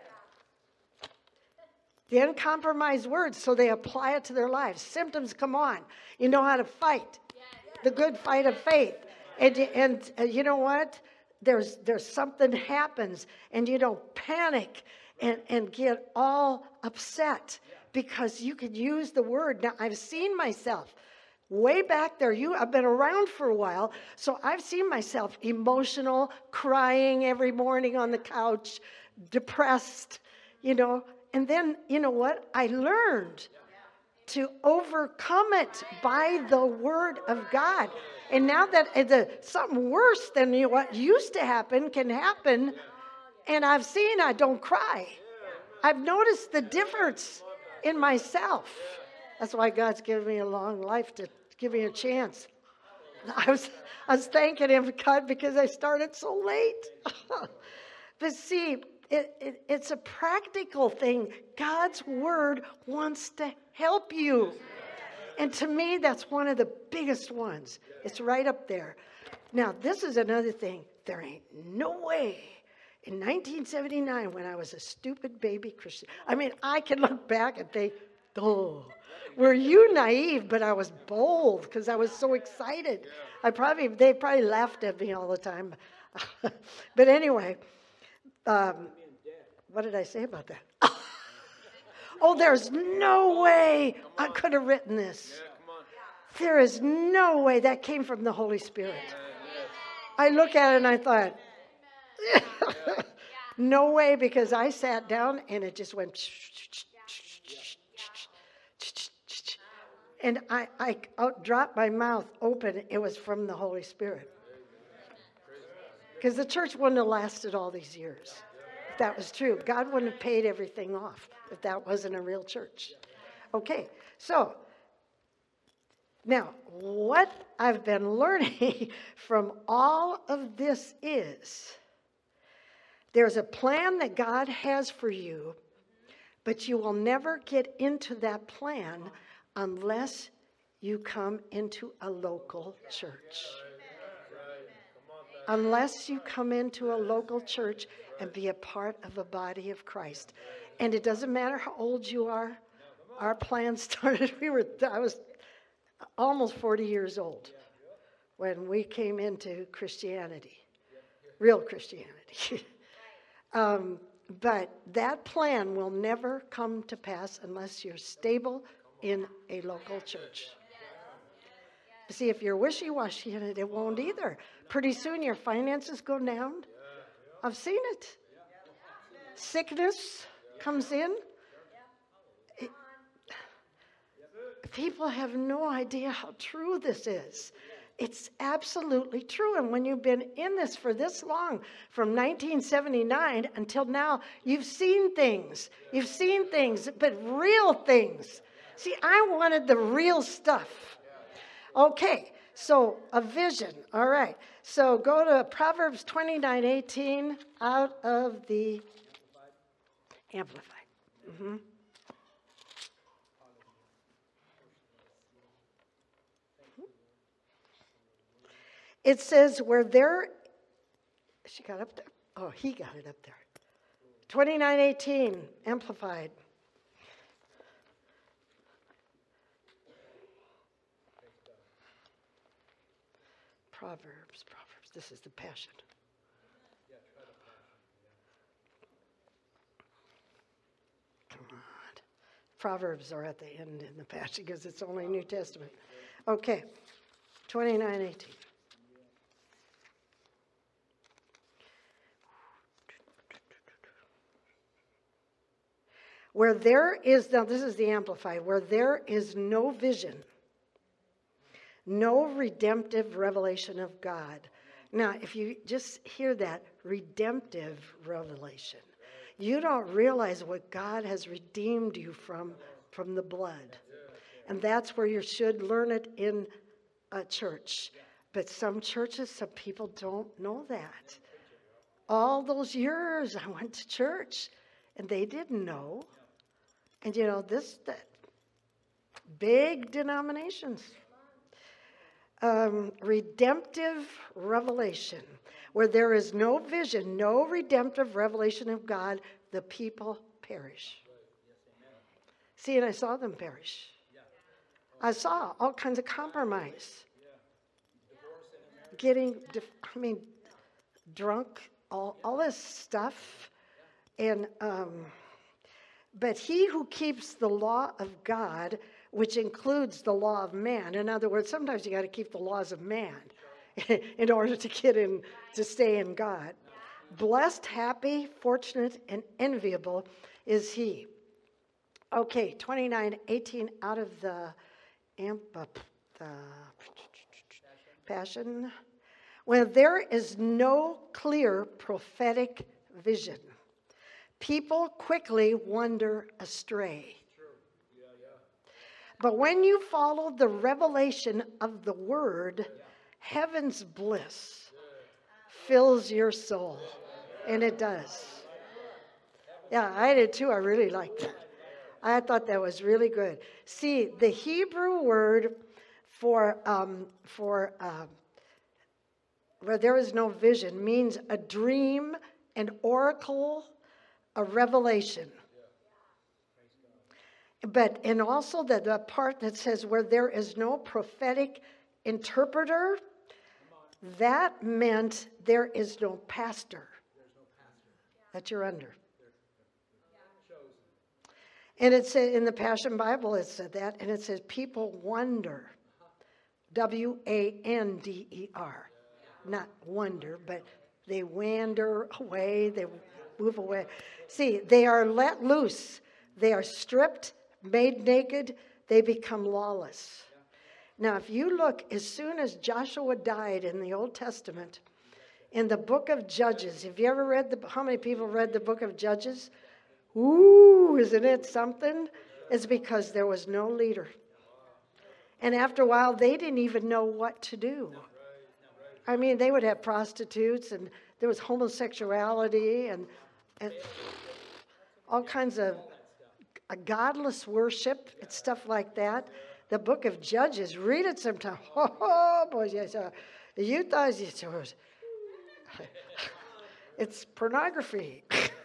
The uncompromised words, so they apply it to their lives. Symptoms come on. You know how to fight. The good fight of faith. And you know what? There's something happens, and you don't panic and get all upset because you could use the word. Now, I've seen myself way back there. I've been around for a while, so I've seen myself emotional, crying every morning on the couch, depressed, And then, you know what? I learned to overcome it by the word of God. And now that something worse than what used to happen can happen, and I've seen I don't cry. I've noticed the difference in myself. That's why God's given me a long life to give me a chance. I was thanking him, God, because I started so late. But see, it's a practical thing. God's word wants to help you. And to me, that's one of the biggest ones. It's right up there. Now, this is another thing. There ain't no way. In 1979, when I was a stupid baby Christian, I mean, I can look back and think, oh, were you naive? But I was bold because I was so excited. They probably laughed at me all the time. But anyway, what did I say about that? Oh, there's no way I could have written this. There is no way that came from the Holy Spirit. I look at it and I thought, no way, because I sat down and it just went, and I dropped my mouth open. It was from the Holy Spirit. Because the church wouldn't have lasted all these years if that was true. God wouldn't have paid everything off if that wasn't a real church. Okay, so now what I've been learning from all of this is there's a plan that God has for you, but you will never get into that plan unless you come into a local church. Unless you come into a local church and be a part of a body of Christ. And it doesn't matter how old you are. Our plan started, I was almost 40 years old when we came into Christianity, real Christianity. But that plan will never come to pass unless you're stable in a local church. See, if you're wishy-washy in it, it won't either. Pretty soon your finances go down. I've seen it. Sickness comes in. People have no idea how true this is. It's absolutely true. And when you've been in this for this long, from 1979 until now, you've seen things. You've seen things, but real things. See, I wanted the real stuff. Okay, so a vision. All right. So go to Proverbs 29:18 out of the Amplified. Mm-hmm. It says, where there, she got up there. Oh, he got it up there. 29:18, Amplified. Proverbs. This is the Passion. Come on. Proverbs are at the end in the Passion because it's only New Testament. Okay, 29:18. Where there is, now this is the Amplified, where there is no vision, no redemptive revelation of God, Now, if you just hear that, redemptive revelation, you don't realize what God has redeemed you from the blood. And that's where you should learn it in a church. But some churches, some people don't know that. All those years I went to church, and they didn't know. And that big denominations. Redemptive revelation. Where there is no vision, no redemptive revelation of God, the people perish. See, and I saw them perish. I saw all kinds of compromise. Getting, drunk, all this stuff. And, but he who keeps the law of God, which includes the law of man. In other words, sometimes you got to keep the laws of man in order to get in, to stay in God. Blessed, happy, fortunate, and enviable is he. Okay, 29:18 out of the Passion. When there is no clear prophetic vision, people quickly wander astray. But when you follow the revelation of the word, heaven's bliss fills your soul. And it does. Yeah, I did too. I really liked that. I thought that was really good. See, the Hebrew word for where there is no vision means a dream, an oracle, a revelation. And also the part that says where there is no prophetic interpreter, that meant there is no pastor that you're under. And it said in the Passion Bible, it said that, and it says people wander. W-A-N-D-E-R. Not wonder, but they wander away, they move away. See, they are let loose. They are stripped, made naked, they become lawless. Now, if you look, as soon as Joshua died in the Old Testament, in the book of Judges, have you ever read how many people read the book of Judges? Ooh, isn't it something? It's because there was no leader. And after a while, they didn't even know what to do. I mean, they would have prostitutes, and there was homosexuality, and all kinds of godless worship and stuff like that. The book of Judges, read it sometime. Oh, boy, yes. You thought it's pornography.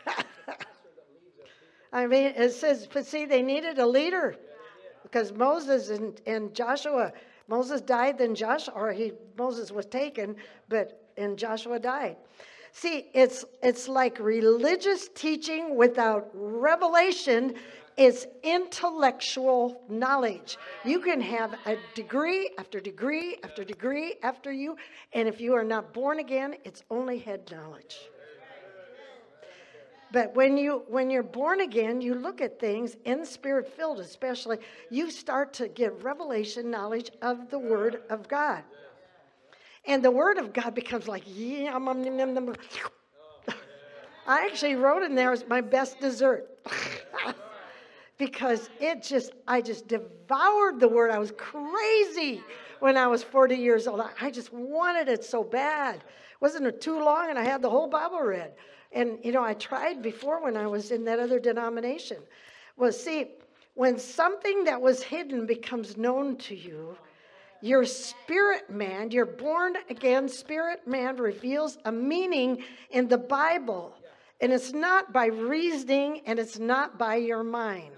I mean, it says, but see, they needed a leader because Moses and Joshua, Moses died, then Joshua, Moses was taken, and Joshua died. See, it's like religious teaching without revelation. It's intellectual knowledge. You can have a degree after degree after degree after you, and if you are not born again, it's only head knowledge. But when you're born again, you look at things in Spirit-filled, especially, you start to get revelation knowledge of the Word of God. And the Word of God becomes like, I actually wrote in there as my best dessert. Because I just devoured the Word. I was crazy when I was 40 years old. I just wanted it so bad. Wasn't it too long, and I had the whole Bible read. And, I tried before when I was in that other denomination. Well, see, when something that was hidden becomes known to you, your spirit man, your born again spirit man reveals a meaning in the Bible. And it's not by reasoning, and it's not by your mind.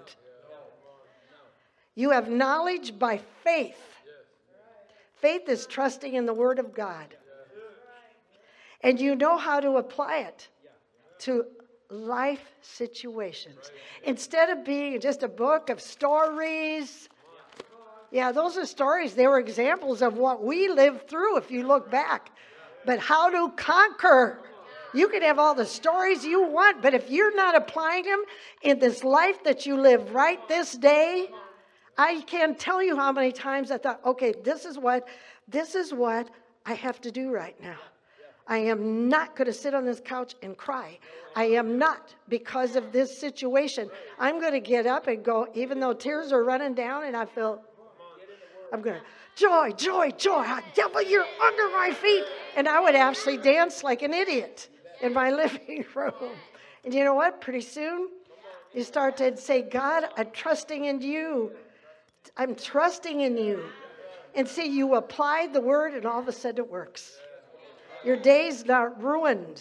You have knowledge by faith. Faith is trusting in the Word of God. And you know how to apply it to life situations. Instead of being just a book of stories. Yeah, those are stories. They were examples of what we lived through if you look back. But how to conquer. You can have all the stories you want, but if you're not applying them in this life that you live right this day, I can't tell you how many times I thought, okay, this is what I have to do right now. I am not going to sit on this couch and cry. I am not, because of this situation. I'm going to get up and go, even though tears are running down and I feel, I'm going to, joy, joy, joy. Devil, you're under my feet. And I would actually dance like an idiot in my living room. And you know what? Pretty soon, you start to say, God, I'm trusting in you. I'm trusting in you. And see, you apply the word and all of a sudden it works. Your day's not ruined.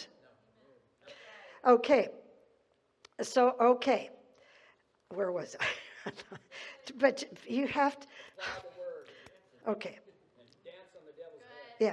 Okay. So, okay. Where was I? But you have to. Okay. Yeah.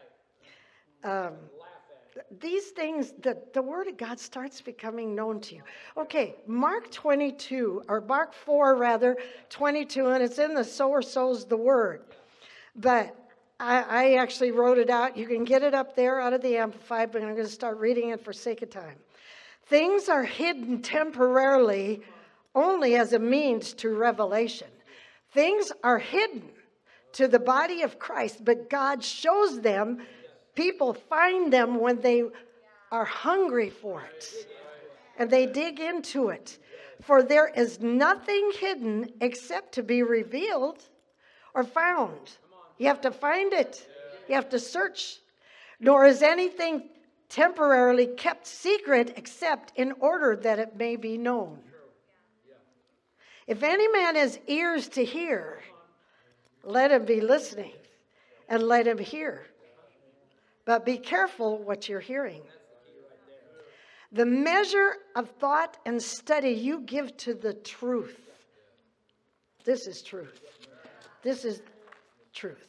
These things, the Word of God starts becoming known to you. Okay, Mark 22, or Mark 4 rather, 22, and it's in the sower sows the Word. But I actually wrote it out. You can get it up there out of the Amplified, but I'm going to start reading it for sake of time. Things are hidden temporarily only as a means to revelation. Things are hidden to the body of Christ, but God shows them. People find them when they are hungry for it, and they dig into it. For there is nothing hidden except to be revealed or found. You have to find it. You have to search. Nor is anything temporarily kept secret except in order that it may be known. If any man has ears to hear, let him be listening and let him hear. But be careful what you're hearing. The measure of thought and study you give to the truth. This is truth. This is truth.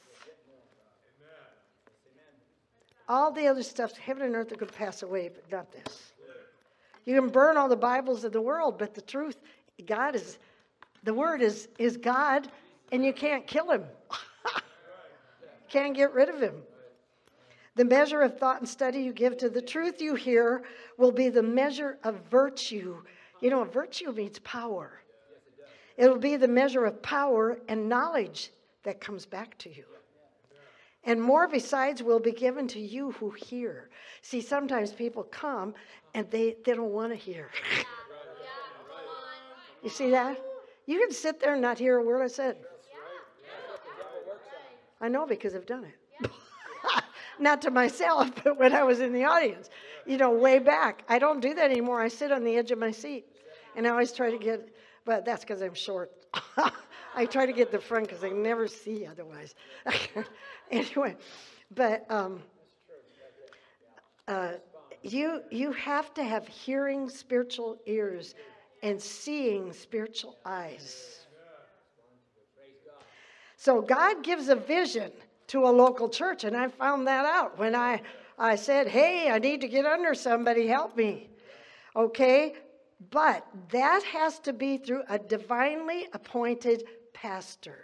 All the other stuff, heaven and earth are going to pass away, but not this. You can burn all the Bibles of the world, but the truth, God is, the Word is God, and you can't kill Him. Can't get rid of Him. The measure of thought and study you give to the truth you hear will be the measure of virtue. You know, virtue means power. It will be the measure of power and knowledge that comes back to you. And more besides will be given to you who hear. See, sometimes people come and they don't want to hear. You see that? You can sit there and not hear a word I said. I know because I've done it. Not to myself, but when I was in the audience, you know, way back. I don't do that anymore. I sit on the edge of my seat. And I always try to get, but that's because I'm short. I try to get the front because I never see otherwise. Anyway, but you have to have hearing spiritual ears and seeing spiritual eyes. So God gives a vision to a local church, and I found that out when I said, hey, I need to get under somebody, help me. Okay, but that has to be through a divinely appointed pastor.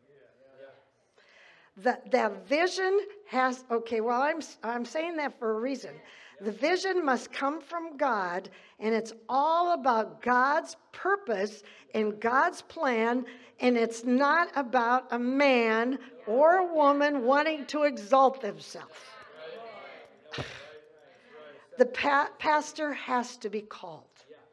That vision has, okay, well, I'm saying that for a reason. The vision must come from God, and it's all about God's purpose and God's plan, and it's not about a man or a woman wanting to exalt themselves. The pastor has to be called.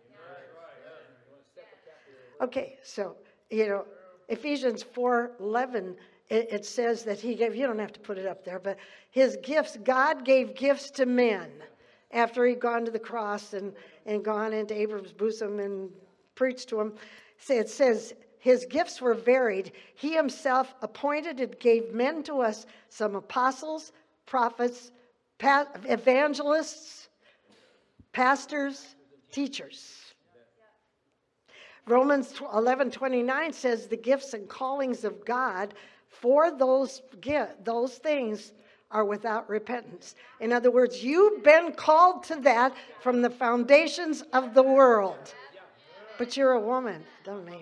Okay, so, you know, Ephesians 4:11, it says that he gave, you don't have to put it up there, but his gifts, God gave gifts to men after he'd gone to the cross and gone into Abraham's bosom and preached to him. It says, his gifts were varied. He himself appointed and gave men to us, some apostles, prophets, evangelists, pastors, teachers. Romans 11:29 says the gifts and callings of God for those things are without repentance. In other words, you've been called to that from the foundations of the world. But you're a woman, don't you?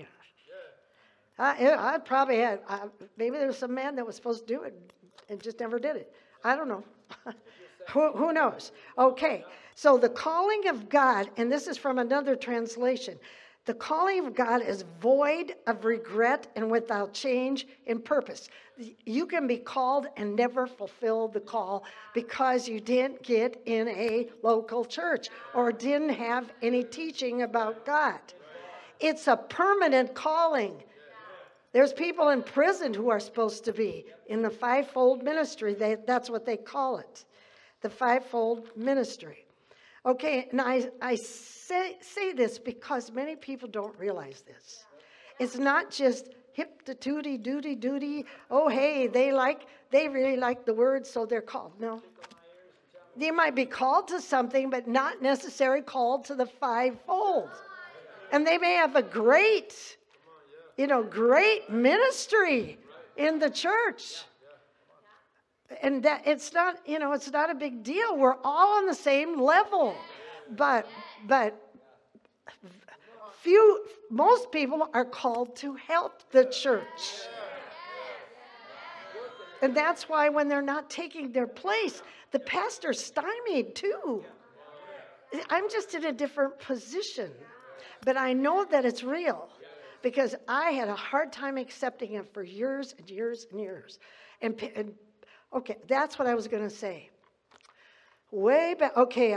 I probably had, maybe there was some man that was supposed to do it and just never did it. I don't know. Who knows? Okay, so the calling of God, and this is from another translation, The calling of God is void of regret and without change in purpose. You can be called and never fulfill the call because you didn't get in a local church or didn't have any teaching about God. It's a permanent calling. There's people in prison who are supposed to be in the fivefold ministry. That's what they call it, the fivefold ministry. Okay, and I say this because many people don't realize this. It's not just hip to tooty, duty, duty. Oh, hey, they really like the word, so they're called. No. They might be called to something, but not necessarily called to the fivefold. And they may have a great ministry in the church. And that it's not a big deal. We're all on the same level. But most people are called to help the church. And that's why when they're not taking their place, the pastor's stymied too. I'm just in a different position. But I know that it's real because I had a hard time accepting it for years and years and years. And okay, that's what I was going to say. Way back, okay,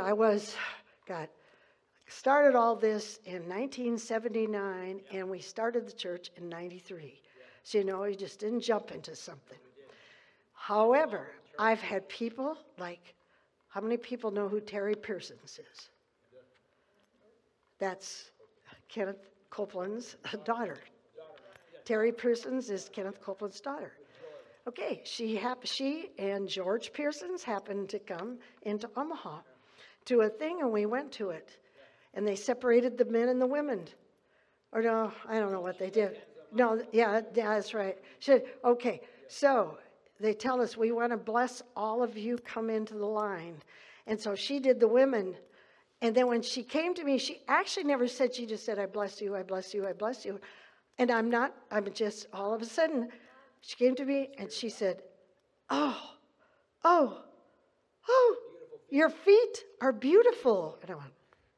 started all this in 1979, and we started the church in 93. So, you just didn't jump into something. However, I've had people like, how many people know who Terry Pearsons is? That's Kenneth Copeland's daughter. Terry Pearsons is Kenneth Copeland's daughter. Okay, she and George Pearsons happened to come into Omaha to a thing, and we went to it. And they separated the men and the women. Or no, I don't know what they did. No, yeah, that's right. Okay, so they tell us, we want to bless all of you, come into the line. And so she did the women. And then when she came to me, she actually never said, she just said, I bless you, I bless you, I bless you. And I'm just, all of a sudden, she came to me and she said, oh, your feet are beautiful. And I went,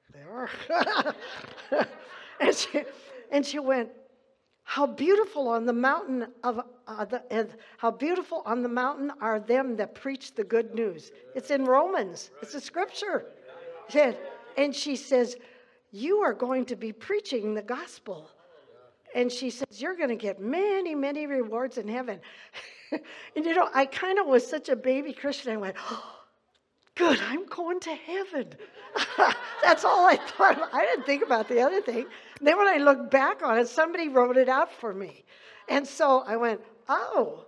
they are. and she went, how beautiful on the mountain how beautiful on the mountain are them that preach the good news. It's in Romans. It's a scripture. And she says, you are going to be preaching the gospel. And she says, you're going to get many, many rewards in heaven. And I kind of was such a baby Christian. I went, oh, good, I'm going to heaven. That's all I thought. I didn't think about the other thing. Then when I looked back on it, somebody wrote it out for me. And so I went, oh.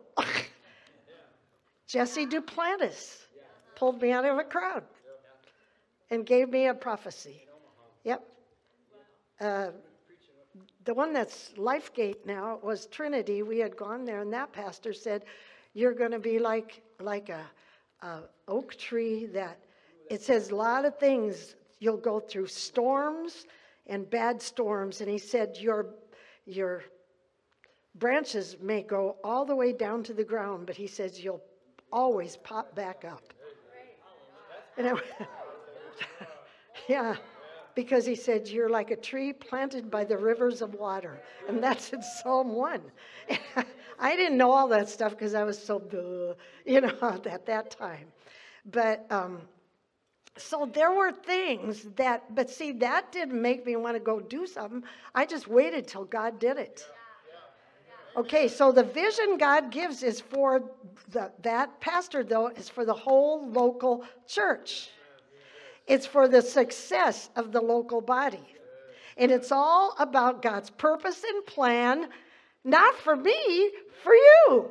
Jesse Duplantis pulled me out of a crowd and gave me a prophecy. Yep. The one that's Lifegate now was Trinity. We had gone there, and that pastor said, you're going to be like a oak tree that, it says a lot of things. You'll go through storms and bad storms. And he said, your branches may go all the way down to the ground, but he says, you'll always pop back up. And I went, yeah. Because he said, you're like a tree planted by the rivers of water. And that's in Psalm 1. I didn't know all that stuff because I was so, at that time. But, so there were things but see, that didn't make me want to go do something. I just waited till God did it. Okay, so the vision God gives is for that pastor, though, is for the whole local church. It's for the success of the local body. And it's all about God's purpose and plan, not for me, for you.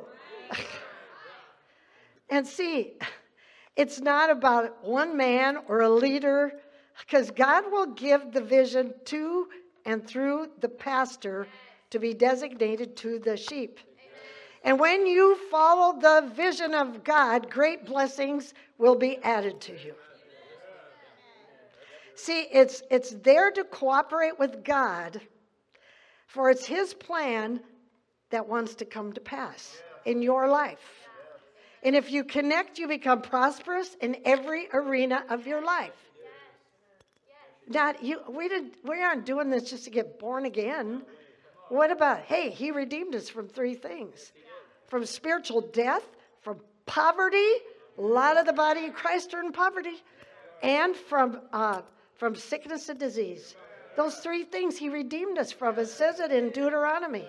And see, it's not about one man or a leader, because God will give the vision to and through the pastor to be designated to the sheep. And when you follow the vision of God, great blessings will be added to you. See, it's there to cooperate with God, for it's His plan that wants to come to pass in your life. And if you connect, you become prosperous in every arena of your life. Not you. We aren't doing this just to get born again. What about, hey, he redeemed us from three things. From spiritual death, from poverty. A lot of the body of Christ are in poverty. And from sickness and disease. Those three things he redeemed us from. It says it in Deuteronomy.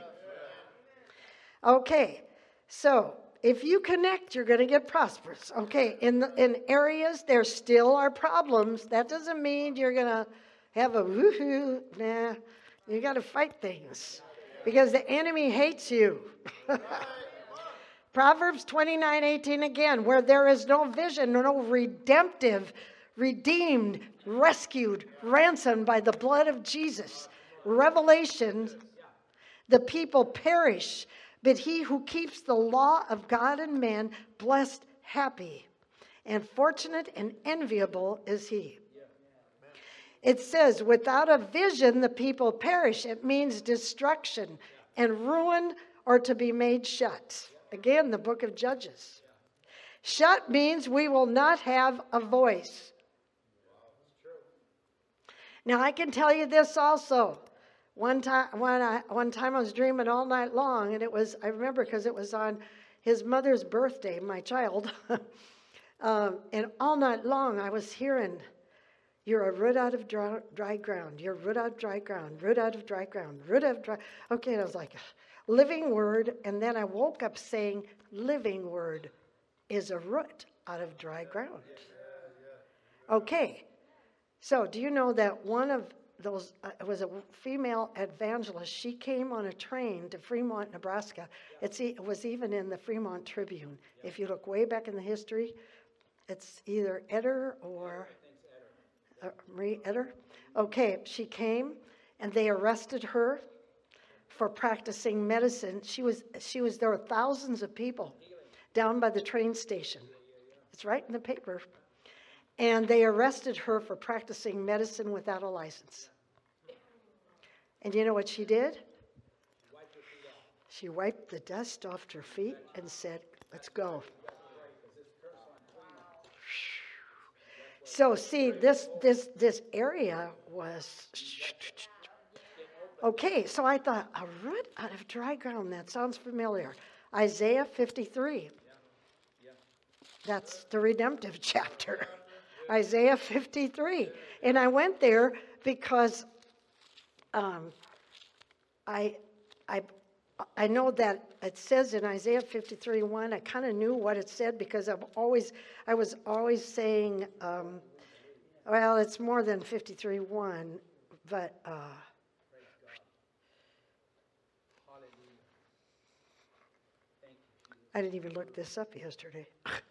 Okay, so if you connect, you're going to get prosperous. Okay, in areas there still are problems. That doesn't mean you're going to have a woohoo. Nah, you got to fight things because the enemy hates you. Proverbs 29:18 again, where there is no vision, no redemptive, redeemed, rescued, ransomed by the blood of Jesus. Revelation, the people perish. But he who keeps the law of God and man, blessed, happy, and fortunate and enviable is he. It says, without a vision, the people perish. It means destruction and ruin or to be made shut. Again, the book of Judges. Shut means we will not have a voice. Now, I can tell you this also. One time I was dreaming all night long, and I remember because it was on his mother's birthday, my child. And all night long I was hearing, you're a root out of dry ground. You're a root out of dry ground, root out of dry ground, root out of dry. Okay, and I was like, living word. And then I woke up saying, living word is a root out of dry ground. Okay, so do you know that one of those was a female evangelist? She came on a train to Fremont, Nebraska. It was even in the Fremont Tribune. If you look way back in the history, it's either Eder or Marie Eder. Okay, she came and they arrested her for practicing medicine. She was there were thousands of people down by the train station. It's right in the paper. And they arrested her for practicing medicine without a license. And you know what she did? She wiped the dust off her feet and said, let's go. So see, this area was... Okay, so I thought, a root out of dry ground, that sounds familiar. Isaiah 53. That's the redemptive chapter. Isaiah 53. And I went there because I know that it says in Isaiah 53:1. I kind of knew what it said because I was always saying, well, it's more than 53:1, but I didn't even look this up yesterday.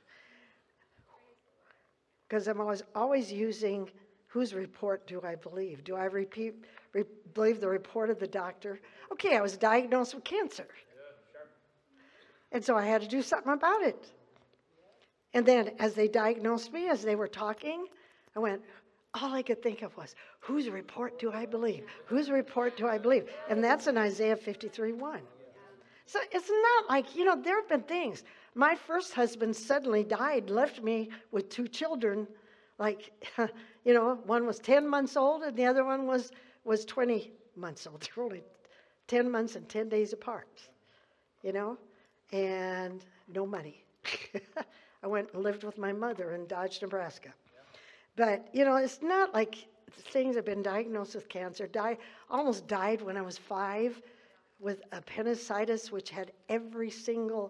Because I'm always using, whose report do I believe? Do I believe the report of the doctor? Okay, I was diagnosed with cancer. And so I had to do something about it. And then as they diagnosed me, as they were talking, I went, all I could think of was, whose report do I believe? Whose report do I believe? And that's in Isaiah 53:1. So it's not like, there have been things. My first husband suddenly died, left me with two children. Like, one was 10 months old and the other one was 20 months old. They were only 10 months and 10 days apart, and no money. I went and lived with my mother in Dodge, Nebraska. But, it's not like things have been diagnosed with cancer. Almost died when I was 5 with appendicitis, which had every single,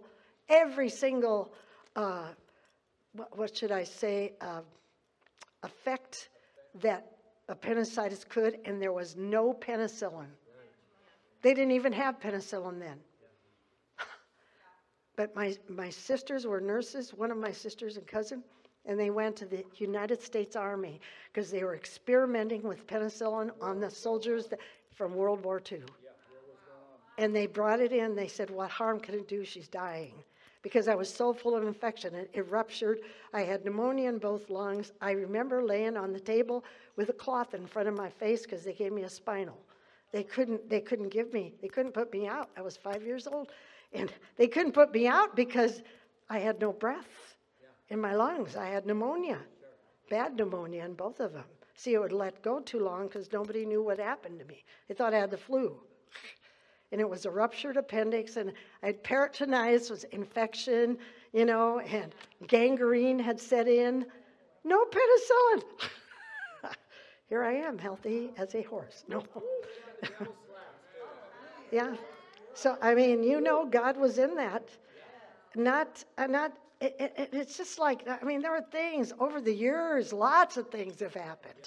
what should I say, effect that appendicitis could, and there was no penicillin. They didn't even have penicillin then. But my sisters were nurses, one of my sisters and cousin, and they went to the United States Army because they were experimenting with penicillin on the soldiers from World War II. And they brought it in. They said, what harm can it do? She's dying. Because I was so full of infection. It ruptured. I had pneumonia in both lungs. I remember laying on the table with a cloth in front of my face because they gave me a spinal. They couldn't put me out. I was 5 years old. And they couldn't put me out because I had no breath in my lungs. I had pneumonia, bad pneumonia in both of them. See, it would let go too long because nobody knew what happened to me. They thought I had the flu. And it was a ruptured appendix, and I had peritonitis, was infection, and gangrene had set in. No penicillin. Here I am, healthy as a horse. No. Yeah. So, God was in that. It's just like, there were things over the years, lots of things have happened.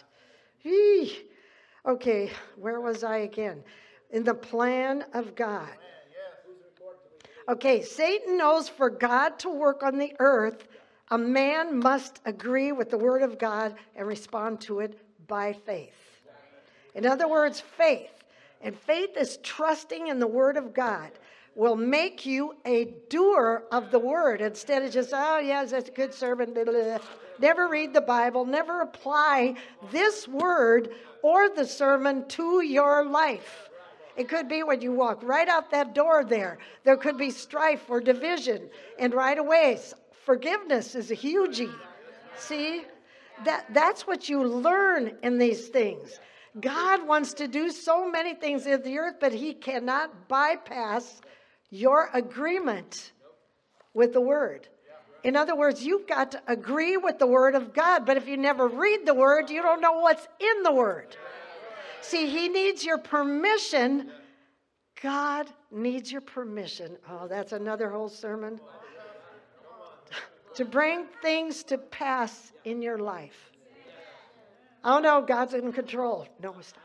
Okay, where was I again? In the plan of God. Okay, Satan knows for God to work on the earth, a man must agree with the word of God and respond to it by faith. In other words, faith. And faith is trusting in the word of God. Will make you a doer of the word instead of just, oh, yes, that's a good sermon. Blah, blah, blah. Never read the Bible. Never apply this word or the sermon to your life. It could be when you walk right out that door there. There could be strife or division. And right away, forgiveness is a hugie. See? That's what you learn in these things. God wants to do so many things in the earth, but he cannot bypass your agreement with the word. In other words, you've got to agree with the word of God, but if you never read the word, you don't know what's in the word. See, he needs your permission. God needs your permission. Oh, that's another whole sermon. To bring things to pass in your life. Oh no, God's in control. No, stop.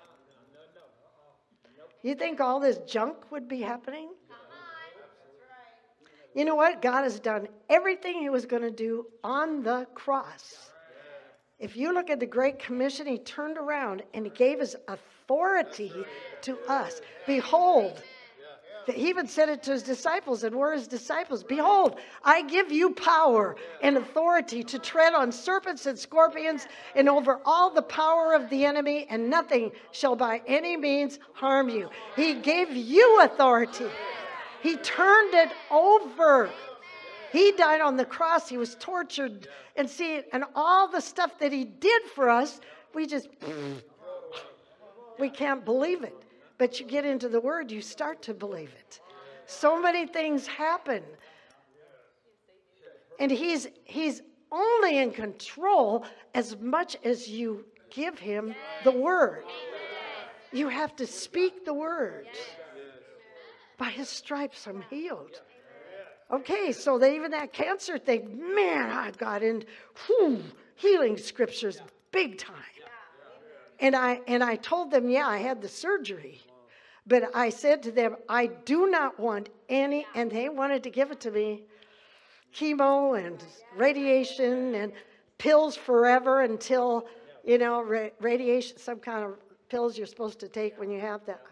You think all this junk would be happening? You know what? God has done everything he was going to do on the cross. If you look at the Great Commission, he turned around and he gave his authority to us. Behold, he even said it to his disciples, and we're his disciples. Behold, I give you power and authority to tread on serpents and scorpions and over all the power of the enemy, and nothing shall by any means harm you. He gave you authority. He turned it over. He died on the cross. He was tortured. And all the stuff that he did for us, we can't believe it. But you get into the word, you start to believe it. So many things happen. And he's only in control as much as you give him the word. You have to speak the word. By his stripes I'm healed. Okay, so even that cancer thing, man, I got in healing scriptures big time. And I told them, I had the surgery. But I said to them, I do not want any, and they wanted to give it to me, chemo and radiation and pills forever until, radiation, some kind of pills you're supposed to take when you have that.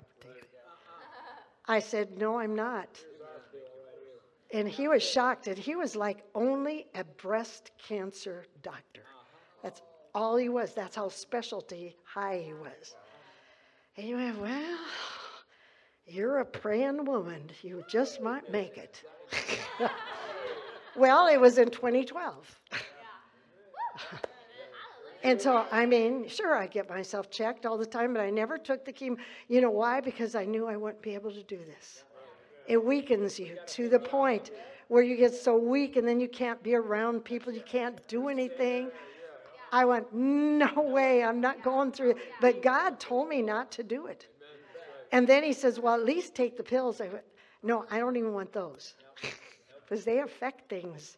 I said, no, I'm not. And he was shocked, and he was like only a breast cancer doctor. That's all he was. That's how specialty high he was. And he went, well, you're a praying woman. You just might make it. Well, it was in 2012. And so, sure, I get myself checked all the time, but I never took the chemo. You know why? Because I knew I wouldn't be able to do this. It weakens you to the point where you get so weak, and then you can't be around people. You can't do anything. I went, no way, I'm not going through it. But God told me not to do it. And then he says, well, at least take the pills. I went, no, I don't even want those. Because they affect things.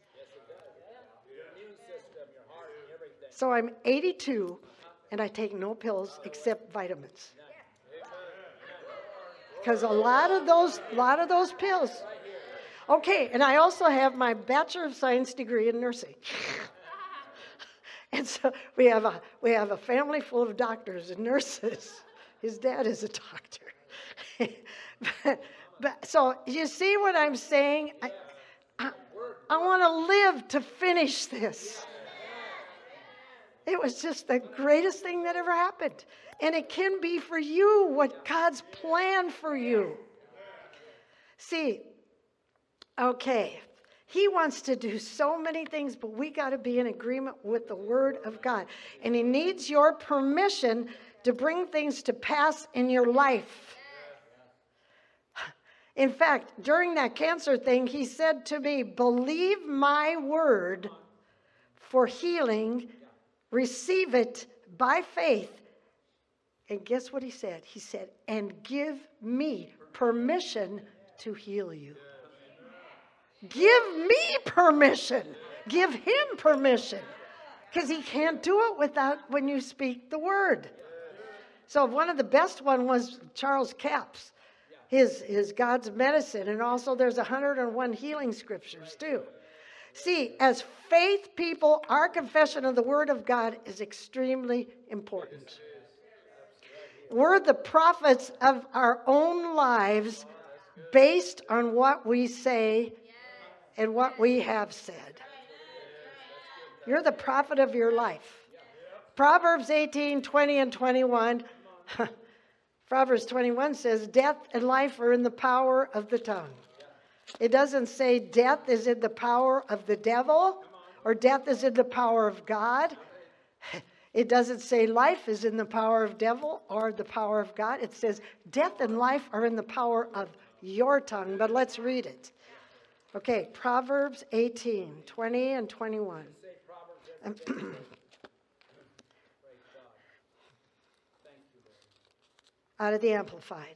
So I'm 82, and I take no pills except vitamins. Because a lot of those pills. Okay, and I also have my Bachelor of Science degree in nursing. And so we have a family full of doctors and nurses. His dad is a doctor. but so you see what I'm saying? I want to live to finish this. It was just the greatest thing that ever happened. And it can be for you what God's planned for you. See, okay, He wants to do so many things, but we got to be in agreement with the Word of God. And He needs your permission to bring things to pass in your life. In fact, during that cancer thing, He said to me, believe my word for healing, receive it by faith. And guess what He said? He said, and give me permission to heal you. Give me permission. Give Him permission. Because He can't do it without when you speak the word. So one of the best one was Charles Capps. His God's medicine. And also there's 101 healing scriptures too. See, as faith people, our confession of the Word of God is extremely important. We're the prophets of our own lives based on what we say and what we have said. You're the prophet of your life. Proverbs 18, 20, and 21. Proverbs 21 says, death and life are in the power of the tongue. It doesn't say death is in the power of the devil or death is in the power of God. It doesn't say life is in the power of devil or the power of God. It says death and life are in the power of your tongue. But let's read it. Okay, Proverbs 18, 20 and 21. Out of the Amplified.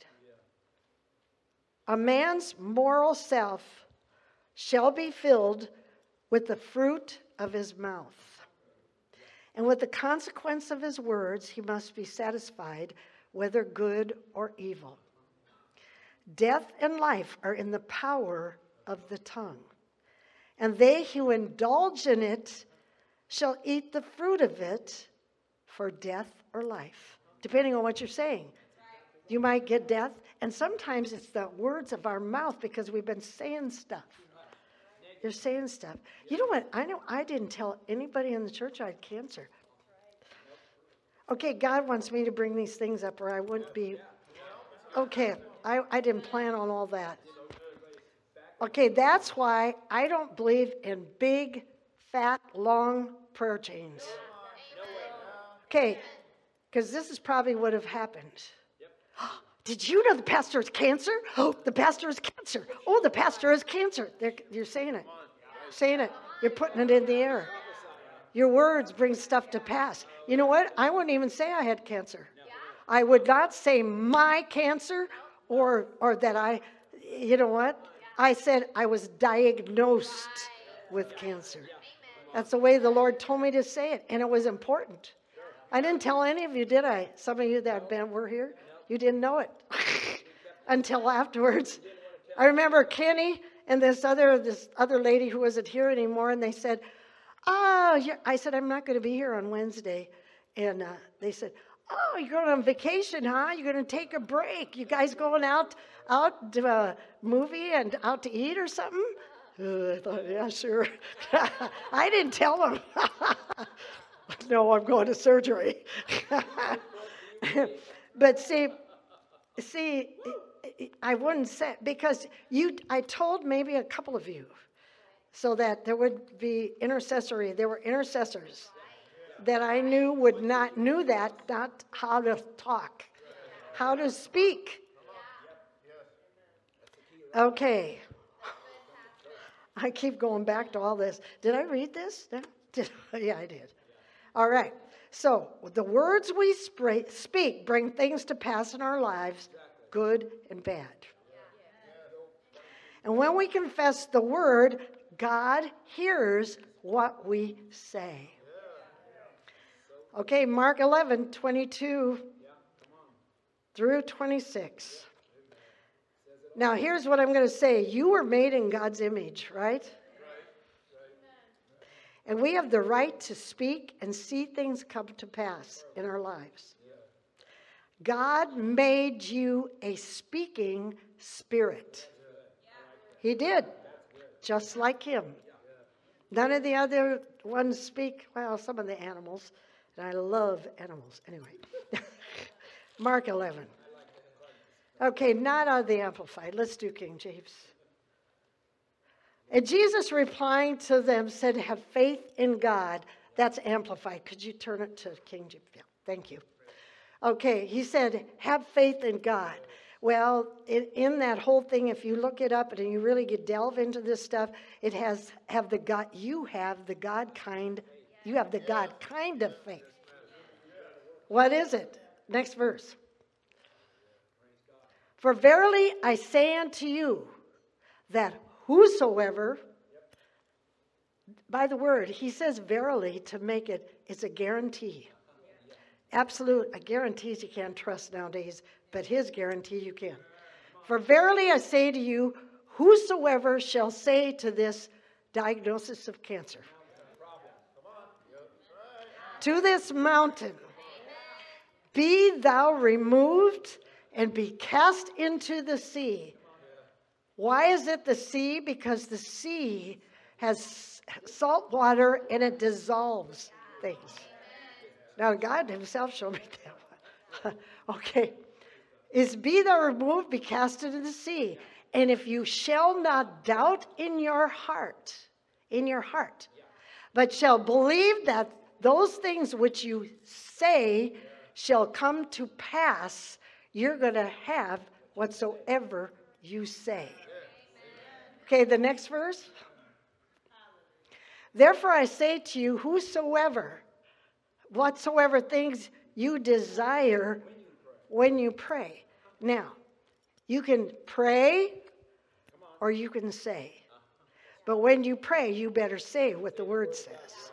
A man's moral self shall be filled with the fruit of his mouth. And with the consequence of his words, he must be satisfied, whether good or evil. Death and life are in the power of the tongue. And they who indulge in it shall eat the fruit of it for death or life, depending on what you're saying. You might get death, and sometimes it's the words of our mouth because we've been saying stuff. You're saying stuff. You know what? I know I didn't tell anybody in the church I had cancer. Okay, God wants me to bring these things up or I wouldn't be. Okay, I didn't plan on all that. Okay, that's why I don't believe in big, fat, long prayer chains. Okay, because this is probably what have happened. Did you know the pastor has cancer? Oh, the pastor has cancer. Oh, the pastor has cancer. You're saying it. Saying it. You're putting it in the air. Your words bring stuff to pass. You know what? I wouldn't even say I had cancer. I would not say my cancer or that you know what? I said I was diagnosed with cancer. That's the way the Lord told me to say it, and it was important. I didn't tell any of you, did I? Some of you that were here, you didn't know it until afterwards. I remember Kenny and this other lady who wasn't here anymore, and they said, "Oh," I said, "I'm not going to be here on Wednesday," and they said, "Oh, you're going on vacation, huh? You're going to take a break. You guys going out to a movie and out to eat or something?" I thought, yeah, sure. I didn't tell them. No, I'm going to surgery. But see, I wouldn't say, because I told maybe a couple of you so that there would be there were intercessors that I knew knew not how to talk, how to speak. Okay. I keep going back to all this. Did I read this? Yeah, I did. All right. So the words we speak bring things to pass in our lives, good and bad. And when we confess the word, God hears what we say. Okay, Mark 11, 22 through 26. Now, here's what I'm going to say. You were made in God's image, right? And we have the right to speak and see things come to pass in our lives. God made you a speaking spirit. He did, just like him. None of the other ones speak, well, some of the animals, and I love animals. Anyway, Mark 11. Okay, not out of the Amplified. Let's do King James. And Jesus replying to them said, have faith in God. That's amplified. Could you turn it to King James? Yeah, thank you. Okay, he said, have faith in God. Well, in that whole thing, if you look it up and you really delve into this stuff, it has you have the God kind of faith. What is it? Next verse. For verily I say unto you that whosoever, by the word, he says verily to make it's a guarantee. Absolute guarantees you can't trust nowadays, but his guarantee you can. For verily I say to you, whosoever shall say to this diagnosis of cancer, to this mountain, be thou removed and be cast into the sea. Why is it the sea? Because the sea has salt water and it dissolves things. Now, God himself showed me that one. Okay. Is be thou removed, be cast into the sea. And if you shall not doubt in your heart, but shall believe that those things which you say shall come to pass, you're going to have whatsoever you say. Okay, the next verse. Therefore I say to you, whatsoever things you desire when you pray. Now, you can pray or you can say. But when you pray, you better say what the word says.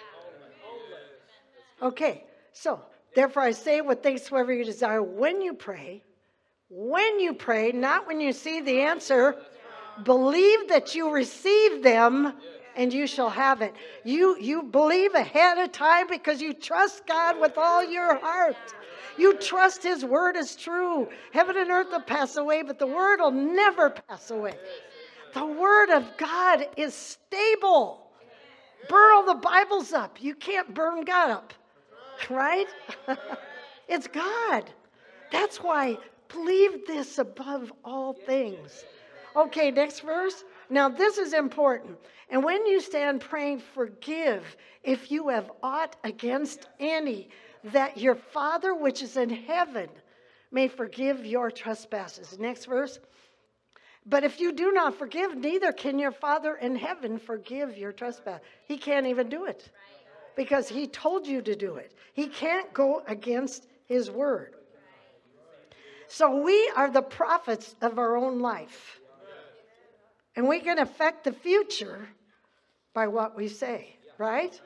Okay, so therefore I say what things soever you desire when you pray, not when you see the answer, believe that you receive them and you shall have it. You believe ahead of time because you trust God with all your heart. You trust his word is true. Heaven and earth will pass away, but the word will never pass away. The word of God is stable. Burn all the Bibles up. You can't burn God up, right? It's God. That's why believe this above all things. Okay, next verse. Now this is important. And when you stand praying, forgive if you have aught against any, that your Father which is in heaven may forgive your trespasses. Next verse. But if you do not forgive, neither can your Father in heaven forgive your trespass. He can't even do it because he told you to do it. He can't go against his word. So we are the prophets of our own life. And we can affect the future by what we say, right?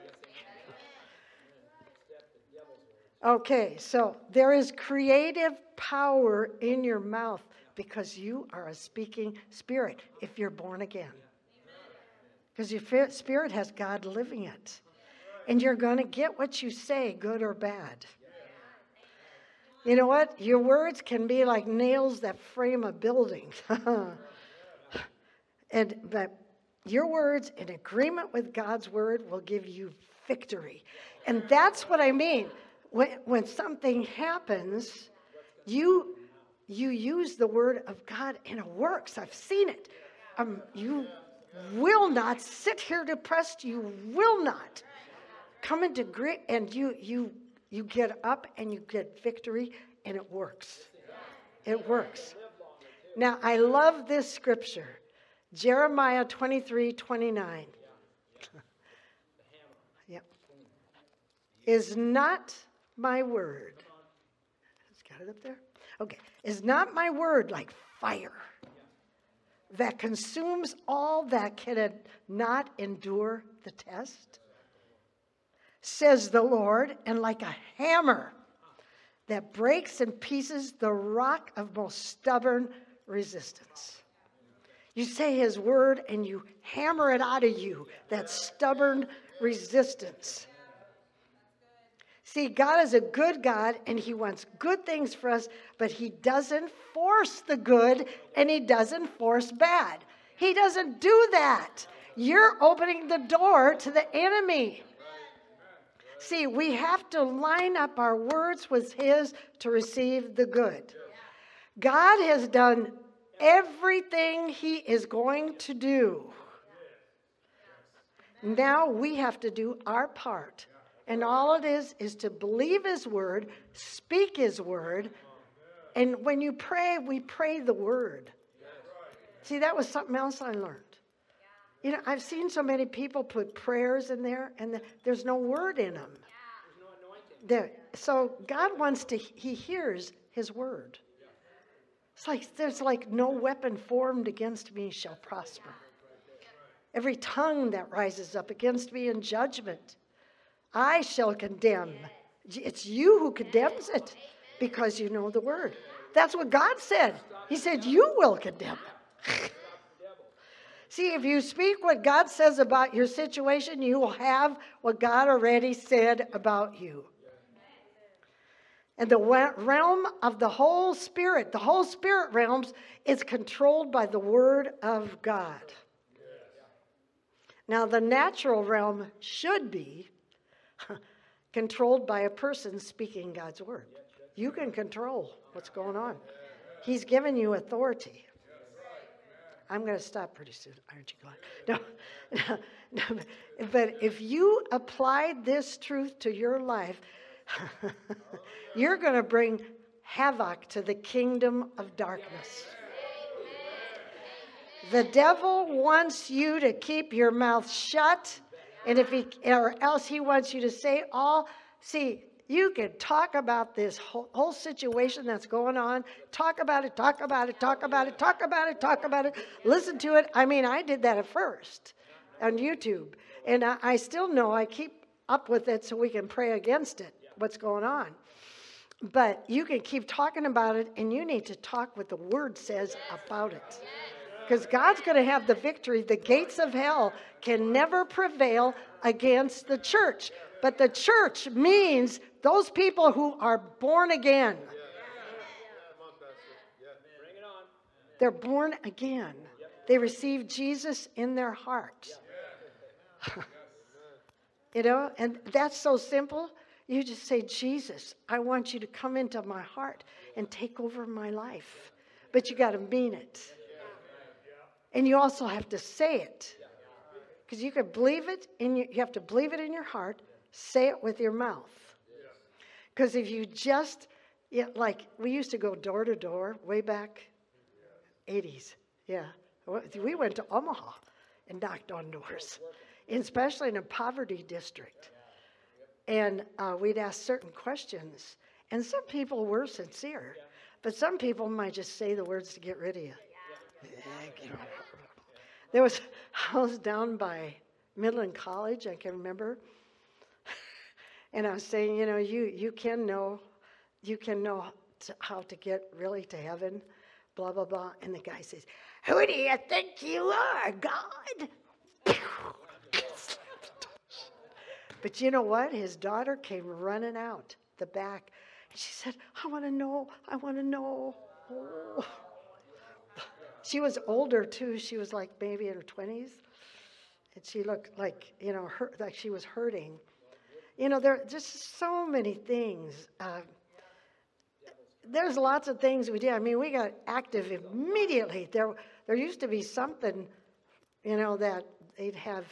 Okay, so there is creative power in your mouth because you are a speaking spirit if you're born again. Because your spirit has God living it. And you're going to get what you say, good or bad. You know what? Your words can be like nails that frame a building. But your words in agreement with God's word will give you victory. And that's what I mean. When something happens, you use the word of God and it works. I've seen it. You will not sit here depressed. You will not come into grit, and you get up and you get victory, and it works. It works. Now, I love this scripture. Jeremiah 23:29. Yep. Is not my word. It's got it up there? Okay. Is not my word like fire that consumes all that cannot endure the test? Says the Lord, and like a hammer that breaks in pieces the rock of most stubborn resistance. You say his word and you hammer it out of you, that stubborn resistance. See, God is a good God and he wants good things for us, but he doesn't force the good and he doesn't force bad. He doesn't do that. You're opening the door to the enemy. See, we have to line up our words with his to receive the good. God has done everything he is going to do. Now we have to do our part. And all it is to believe his word, speak his word. And when you pray, we pray the word. See, that was something else I learned. You know, I've seen so many people put prayers in there, and there's no word in them. So God wants to, he hears his word. It's like, there's like no weapon formed against me shall prosper. Every tongue that rises up against me in judgment, I shall condemn. It's you who condemns it because you know the word. That's what God said. He said, you will condemn it. See, if you speak what God says about your situation, you will have what God already said about you. And the realm of the whole spirit realms is controlled by the word of God. Now, the natural realm should be controlled by a person speaking God's word. You can control what's going on. He's given you authority. I'm going to stop pretty soon, aren't you glad? No, but if you apply this truth to your life, you're going to bring havoc to the kingdom of darkness. The devil wants you to keep your mouth shut, and or else he wants you to say see, you can talk about this whole situation that's going on. Talk about it, talk about it, talk about it, talk about it, talk about it. Listen to it. I mean, I did that at first on YouTube. And I still know I keep up with it so we can pray against it, what's going on. But you can keep talking about it, and you need to talk what the Word says about it. Because God's going to have the victory. The gates of hell can never prevail against the church. But the church means those people who are born again. They're born again. They receive Jesus in their heart. You know, and that's so simple. You just say, Jesus, I want you to come into my heart and take over my life. But you got to mean it. And you also have to say it. Because you can believe it, you have to believe it in your heart. Say it with your mouth. Because if you just, like we used to go door to door way back, 80s. Yeah. We went to Omaha and knocked on doors, especially in a poverty district. And we'd ask certain questions. And some people were sincere, but some people might just say the words to get rid of you. I was down by Midland College, I can remember. And I was saying, you know, you can know how to get really to heaven, blah, blah, blah. And the guy says, who do you think you are, God? But you know what? His daughter came running out the back. And she said, I want to know. Oh. She was older, too. She was like maybe in her 20s. And she looked like, you know, like she was hurting. You know, there are just so many things. There's lots of things we did. I mean, we got active immediately. There used to be something, you know, that they'd have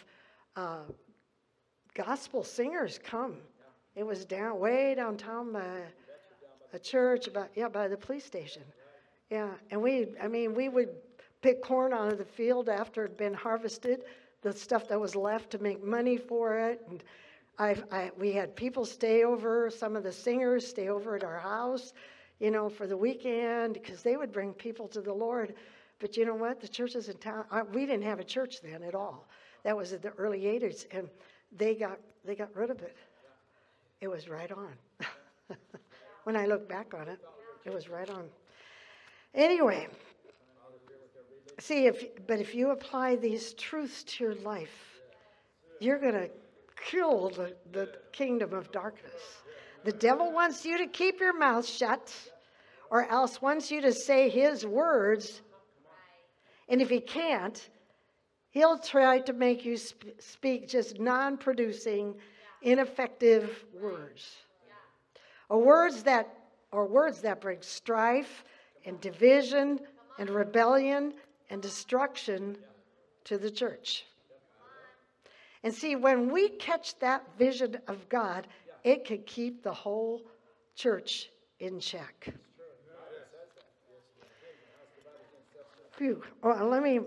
gospel singers come. It was way downtown by a church, by the police station. Yeah, and we would pick corn out of the field after it had been harvested, the stuff that was left to make money for it. And we had people stay over, some of the singers stay over at our house, you know, for the weekend, because they would bring people to the Lord. But you know what? The churches in town, we didn't have a church then at all. That was in the early 80s, and they got rid of it. It was right on. When I look back on it, it was right on. Anyway, see, if you apply these truths to your life, you're going to kill the kingdom of darkness. The devil wants you to keep your mouth shut, or else wants you to say his words. And if he can't, he'll try to make you speak just non-producing, ineffective words. Or words that bring strife and division and rebellion and destruction to the church. And see, when we catch that vision of God, it can keep the whole church in check. Phew. Oh, let me.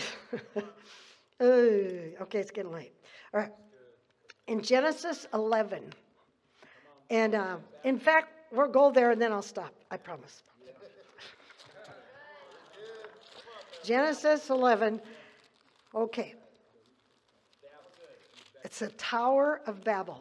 Okay, it's getting late. All right. In Genesis 11, and in fact, we'll go there and then I'll stop. I promise. Genesis 11. Okay. It's the Tower of Babel.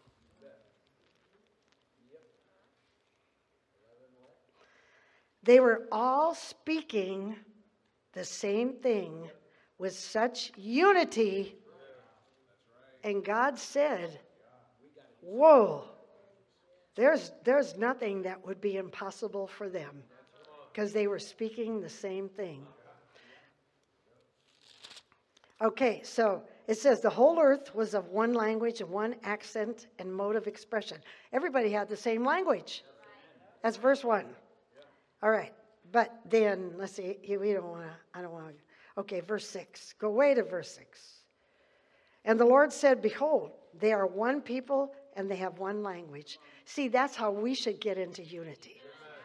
They were all speaking the same thing with such unity, and God said, whoa, there's nothing that would be impossible for them, because they were speaking the same thing. Okay, so it says the whole earth was of one language and one accent and mode of expression. Everybody had the same language. That's verse 1. All right, but then, let's see, I don't want to. Okay, verse 6. Go away to verse 6. And the Lord said, behold, they are one people and they have one language. See, that's how we should get into unity.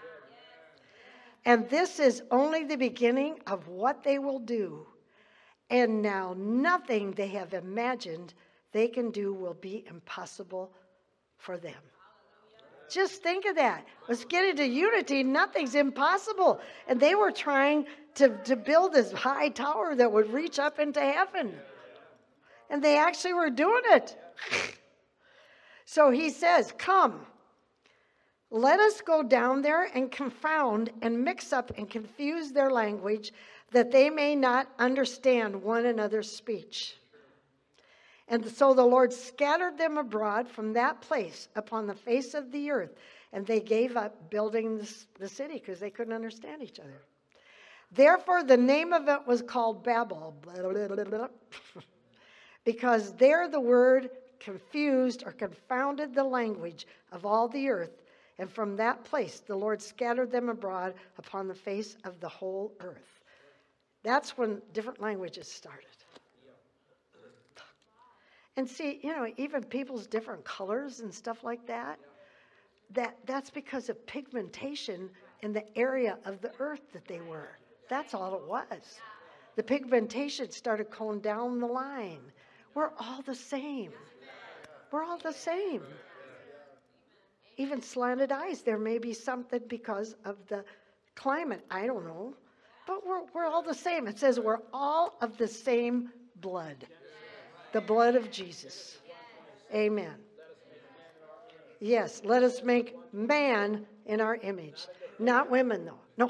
And this is only the beginning of what they will do. And now nothing they have imagined they can do will be impossible for them. Just think of that. Let's get into unity. Nothing's impossible. And they were trying to build this high tower that would reach up into heaven. And they actually were doing it. So he says, come, let us go down there and confound and mix up and confuse their language, that they may not understand one another's speech. And so the Lord scattered them abroad from that place upon the face of the earth, and they gave up building the city because they couldn't understand each other. Therefore, the name of it was called Babel, because there the word confused or confounded the language of all the earth. And from that place, the Lord scattered them abroad upon the face of the whole earth. That's when different languages started. And see, even people's different colors and stuff like that, that's because of pigmentation in the area of the earth that they were. That's all it was. The pigmentation started going down the line. We're all the same. We're all the same. Even slanted eyes, there may be something because of the climate. I don't know. But we're all the same. It says we're all of the same blood. The blood of Jesus. Amen. Yes, let us make man in our image. Not women, though. No.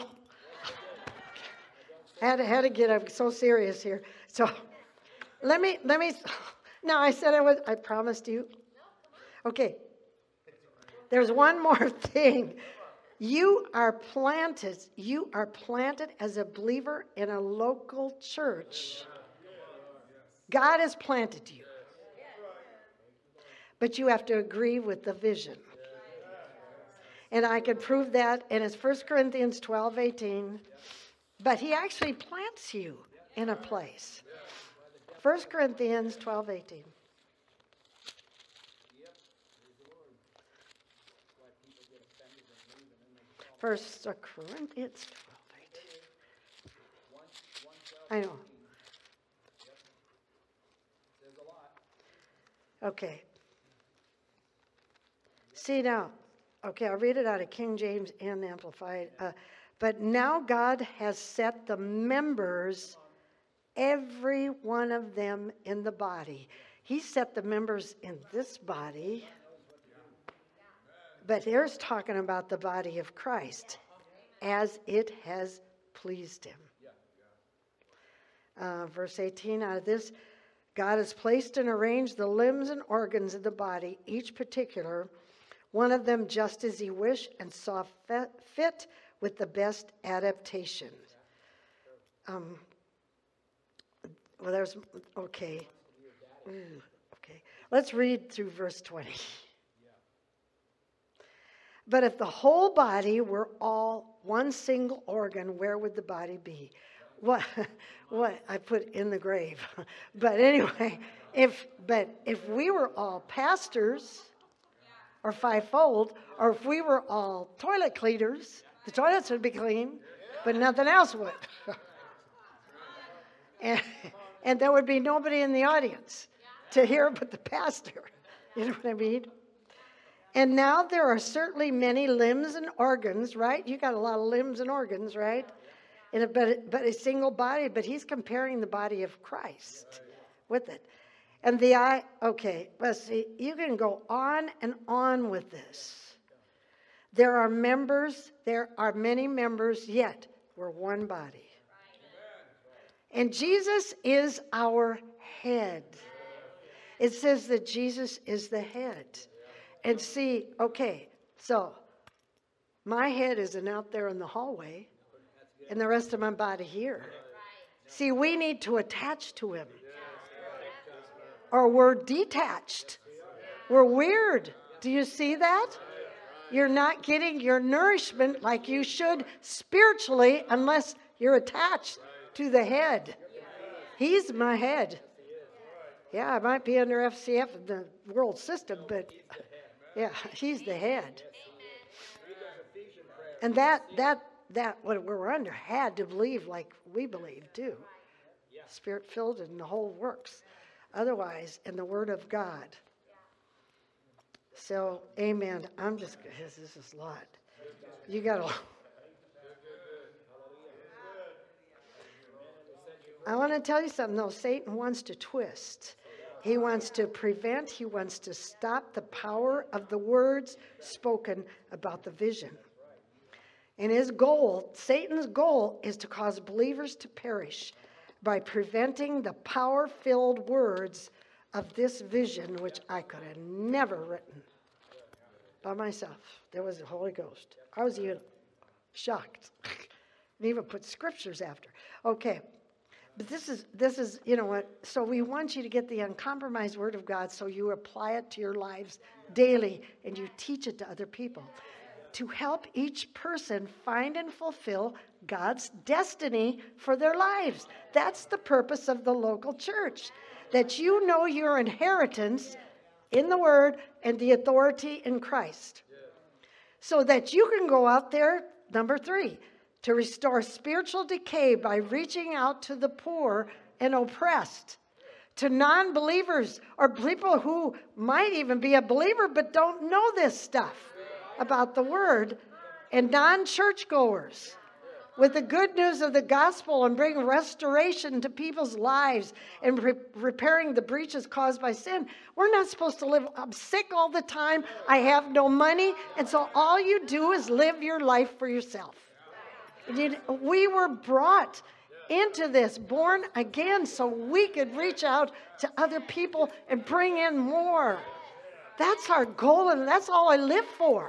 Had to get, I'm so serious here. So let me, no, I said I promised you. Okay. There's one more thing. You are planted as a believer in a local church. God has planted you. But you have to agree with the vision. And I can prove that, and it's 1 Corinthians 12:18. But he actually plants you in a place. 1 Corinthians 12:18. 1 Corinthians 12:18. I know. Okay. See now. Okay, I'll read it out of King James and Amplified. But now God has set the members, every one of them in the body. He set the members in this body. But here's talking about the body of Christ, as it has pleased him. Verse 18, out of this, God has placed and arranged the limbs and organs of the body, each particular, one of them just as he wished and saw fit with the best adaptation. Well, there's, okay. Okay. Let's read through verse 20. But if the whole body were all one single organ, where would the body be? what I put in the grave. But anyway, if we were all pastors or fivefold, or if we were all toilet cleaners, the toilets would be clean, but nothing else would. And there would be nobody in the audience to hear but the pastor. You know what I mean? And now there are certainly many limbs and organs, right? You got a lot of limbs and organs, right? But a single body, but he's comparing the body of Christ with it. And the eye, okay, let's see, you can go on and on with this. There are many members, yet we're one body. And Jesus is our head. It says that Jesus is the head. And see, okay, so my head isn't out there in the hallway and the rest of my body here. See, we need to attach to him. Or we're detached. We're weird. Do you see that? You're not getting your nourishment like you should spiritually unless you're attached to the head. He's my head. Yeah, I might be under FCF in the world system, but yeah, he's the head. And that what we're under had to believe like we believe too. Spirit-filled and the whole works. Otherwise, in the Word of God. So, amen. This is a lot. You got to... I want to tell you something, though. Satan wants to twist. He wants to prevent, he wants to stop the power of the words spoken about the vision. And his goal, Satan's goal, is to cause believers to perish by preventing the power-filled words of this vision, which I could have never written by myself. There was the Holy Ghost. I was even shocked. And even put scriptures after. Okay. But this is, you know what, so we want you to get the uncompromised Word of God so you apply it to your lives daily and you teach it to other people to help each person find and fulfill God's destiny for their lives. That's the purpose of the local church, that you know your inheritance in the Word and the authority in Christ so that you can go out there, number 3, to restore spiritual decay by reaching out to the poor and oppressed, to non-believers or people who might even be a believer but don't know this stuff about the Word, and non-churchgoers with the good news of the gospel and bring restoration to people's lives and repairing the breaches caused by sin. We're not supposed to live, I'm sick all the time, I have no money, and so all you do is live your life for yourself. We were brought into this, born again, so we could reach out to other people and bring in more. That's our goal, and that's all I live for,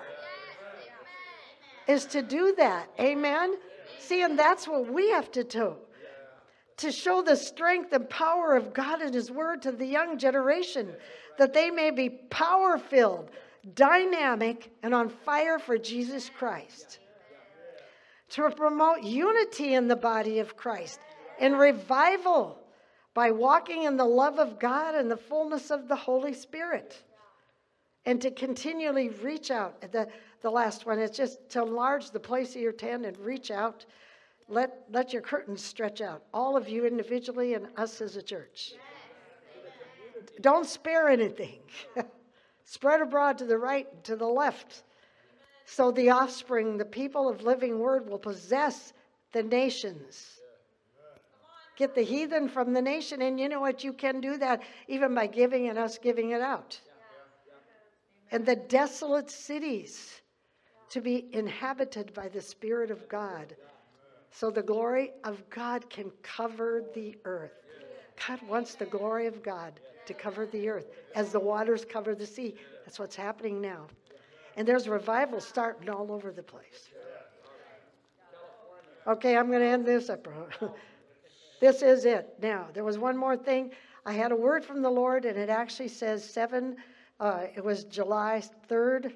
is to do that. Amen? See, and that's what we have to do, to show the strength and power of God and His Word to the young generation, that they may be power-filled, dynamic, and on fire for Jesus Christ. To promote unity in the body of Christ and revival by walking in the love of God and the fullness of the Holy Spirit. And to continually reach out. The last one is just to enlarge the place of your tent and reach out. Let your curtains stretch out. All of you individually and us as a church. Don't spare anything. Spread abroad to the right and to the left. So the offspring, the people of living Word, will possess the nations. Get the heathen from the nation, and you know what? You can do that even by giving and us giving it out. And the desolate cities to be inhabited by the Spirit of God, so the glory of God can cover the earth. God wants the glory of God to cover the earth as the waters cover the sea. That's what's happening now. And there's revival starting all over the place. Okay, I'm going to end this up. This is it. Now, there was one more thing. I had a word from the Lord, and it actually says it was July 3rd,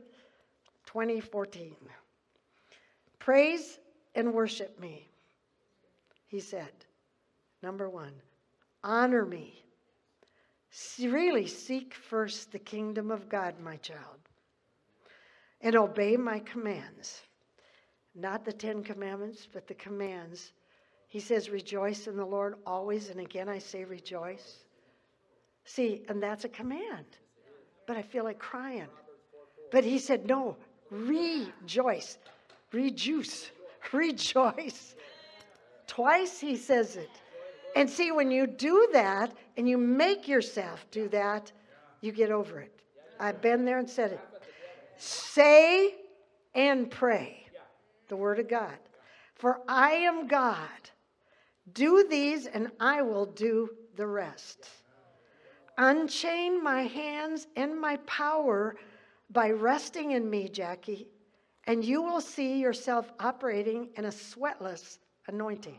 2014. Praise and worship me. he said, number one, honor me. Really seek first the kingdom of God, my child, and obey my commands. Not the 10 commandments, but the commands. He says, rejoice in the Lord always, and again I say rejoice. See, and that's a command, but I feel like crying. But he said, no, rejoice, rejoice, rejoice. Twice he says it. And see, when you do that, and you make yourself do that, you get over it. I've been there and said it. Say and pray the word of God. For I am God. Do these, and I will do the rest. Unchain my hands and my power by resting in me, Jackie, and you will see yourself operating in a sweatless anointing.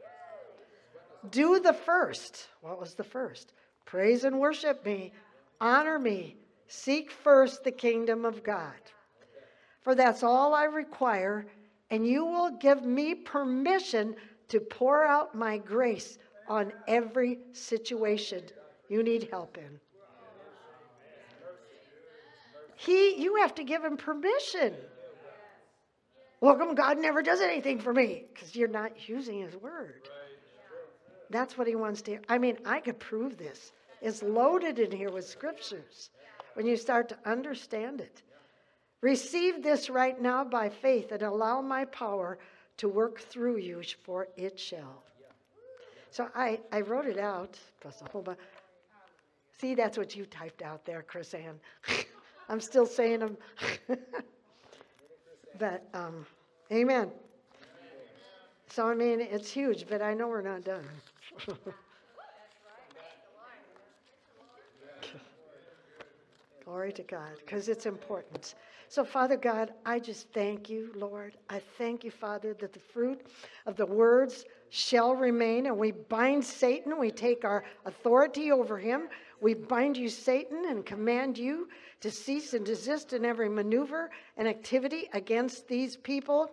Do the first. What was the first? Praise and worship me. Honor me. Seek first the kingdom of God. For that's all I require, and you will give me permission to pour out my grace on every situation you need help in. You have to give him permission. Well, come, God never does anything for me because you're not using his word. That's what he wants to hear. I mean, I could prove this. It's loaded in here with scriptures when you start to understand it. Receive this right now by faith and allow my power to work through you, for it shall. So I wrote it out, plus a whole bunch. See, that's what you typed out there, Chris Ann. I'm still saying them. But, amen. So, I mean, it's huge, but I know we're not done. Glory to God, because it's important. So, Father God, I just thank you, Lord. I thank you, Father, that the fruit of the words shall remain, and we bind Satan. We take our authority over him. We bind you, Satan, and command you to cease and desist in every maneuver and activity against these people.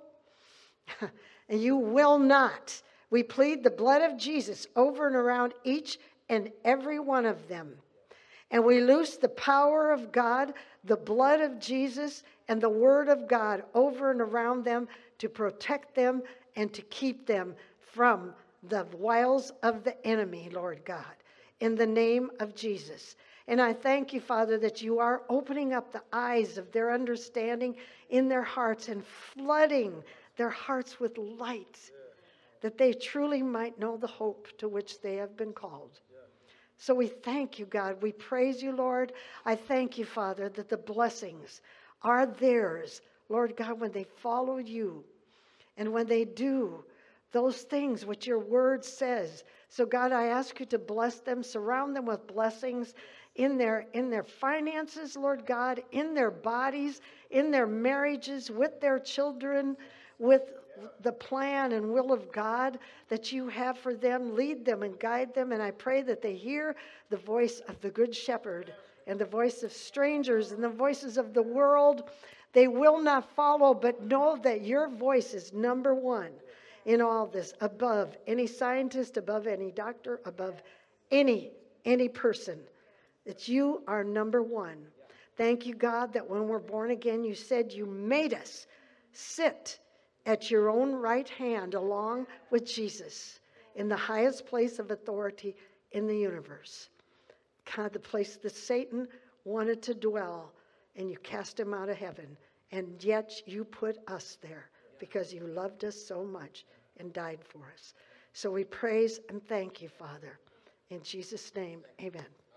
And you will not. We plead the blood of Jesus over and around each and every one of them. And we loose the power of God, the blood of Jesus, and the word of God over and around them to protect them and to keep them from the wiles of the enemy, Lord God, in the name of Jesus. And I thank you, Father, that you are opening up the eyes of their understanding in their hearts and flooding their hearts with light, that they truly might know the hope to which they have been called. So we thank you, God. We praise you, Lord. I thank you, Father, that the blessings are theirs, Lord God, when they follow you and when they do those things which your word says. So, God, I ask you to bless them, surround them with blessings in their finances, Lord God, in their bodies, in their marriages, with their children, with the plan and will of God that you have for them. Lead them and guide them. And I pray that they hear the voice of the Good Shepherd and the voice of strangers and the voices of the world. They will not follow, but know that your voice is number one in all this, above any scientist, above any doctor, above any person. That you are number one. Thank you, God, that when we're born again, you said you made us sit at your own right hand along with Jesus in the highest place of authority in the universe. God, the place that Satan wanted to dwell, and you cast him out of heaven. And yet you put us there because you loved us so much and died for us. So we praise and thank you, Father. In Jesus' name, amen.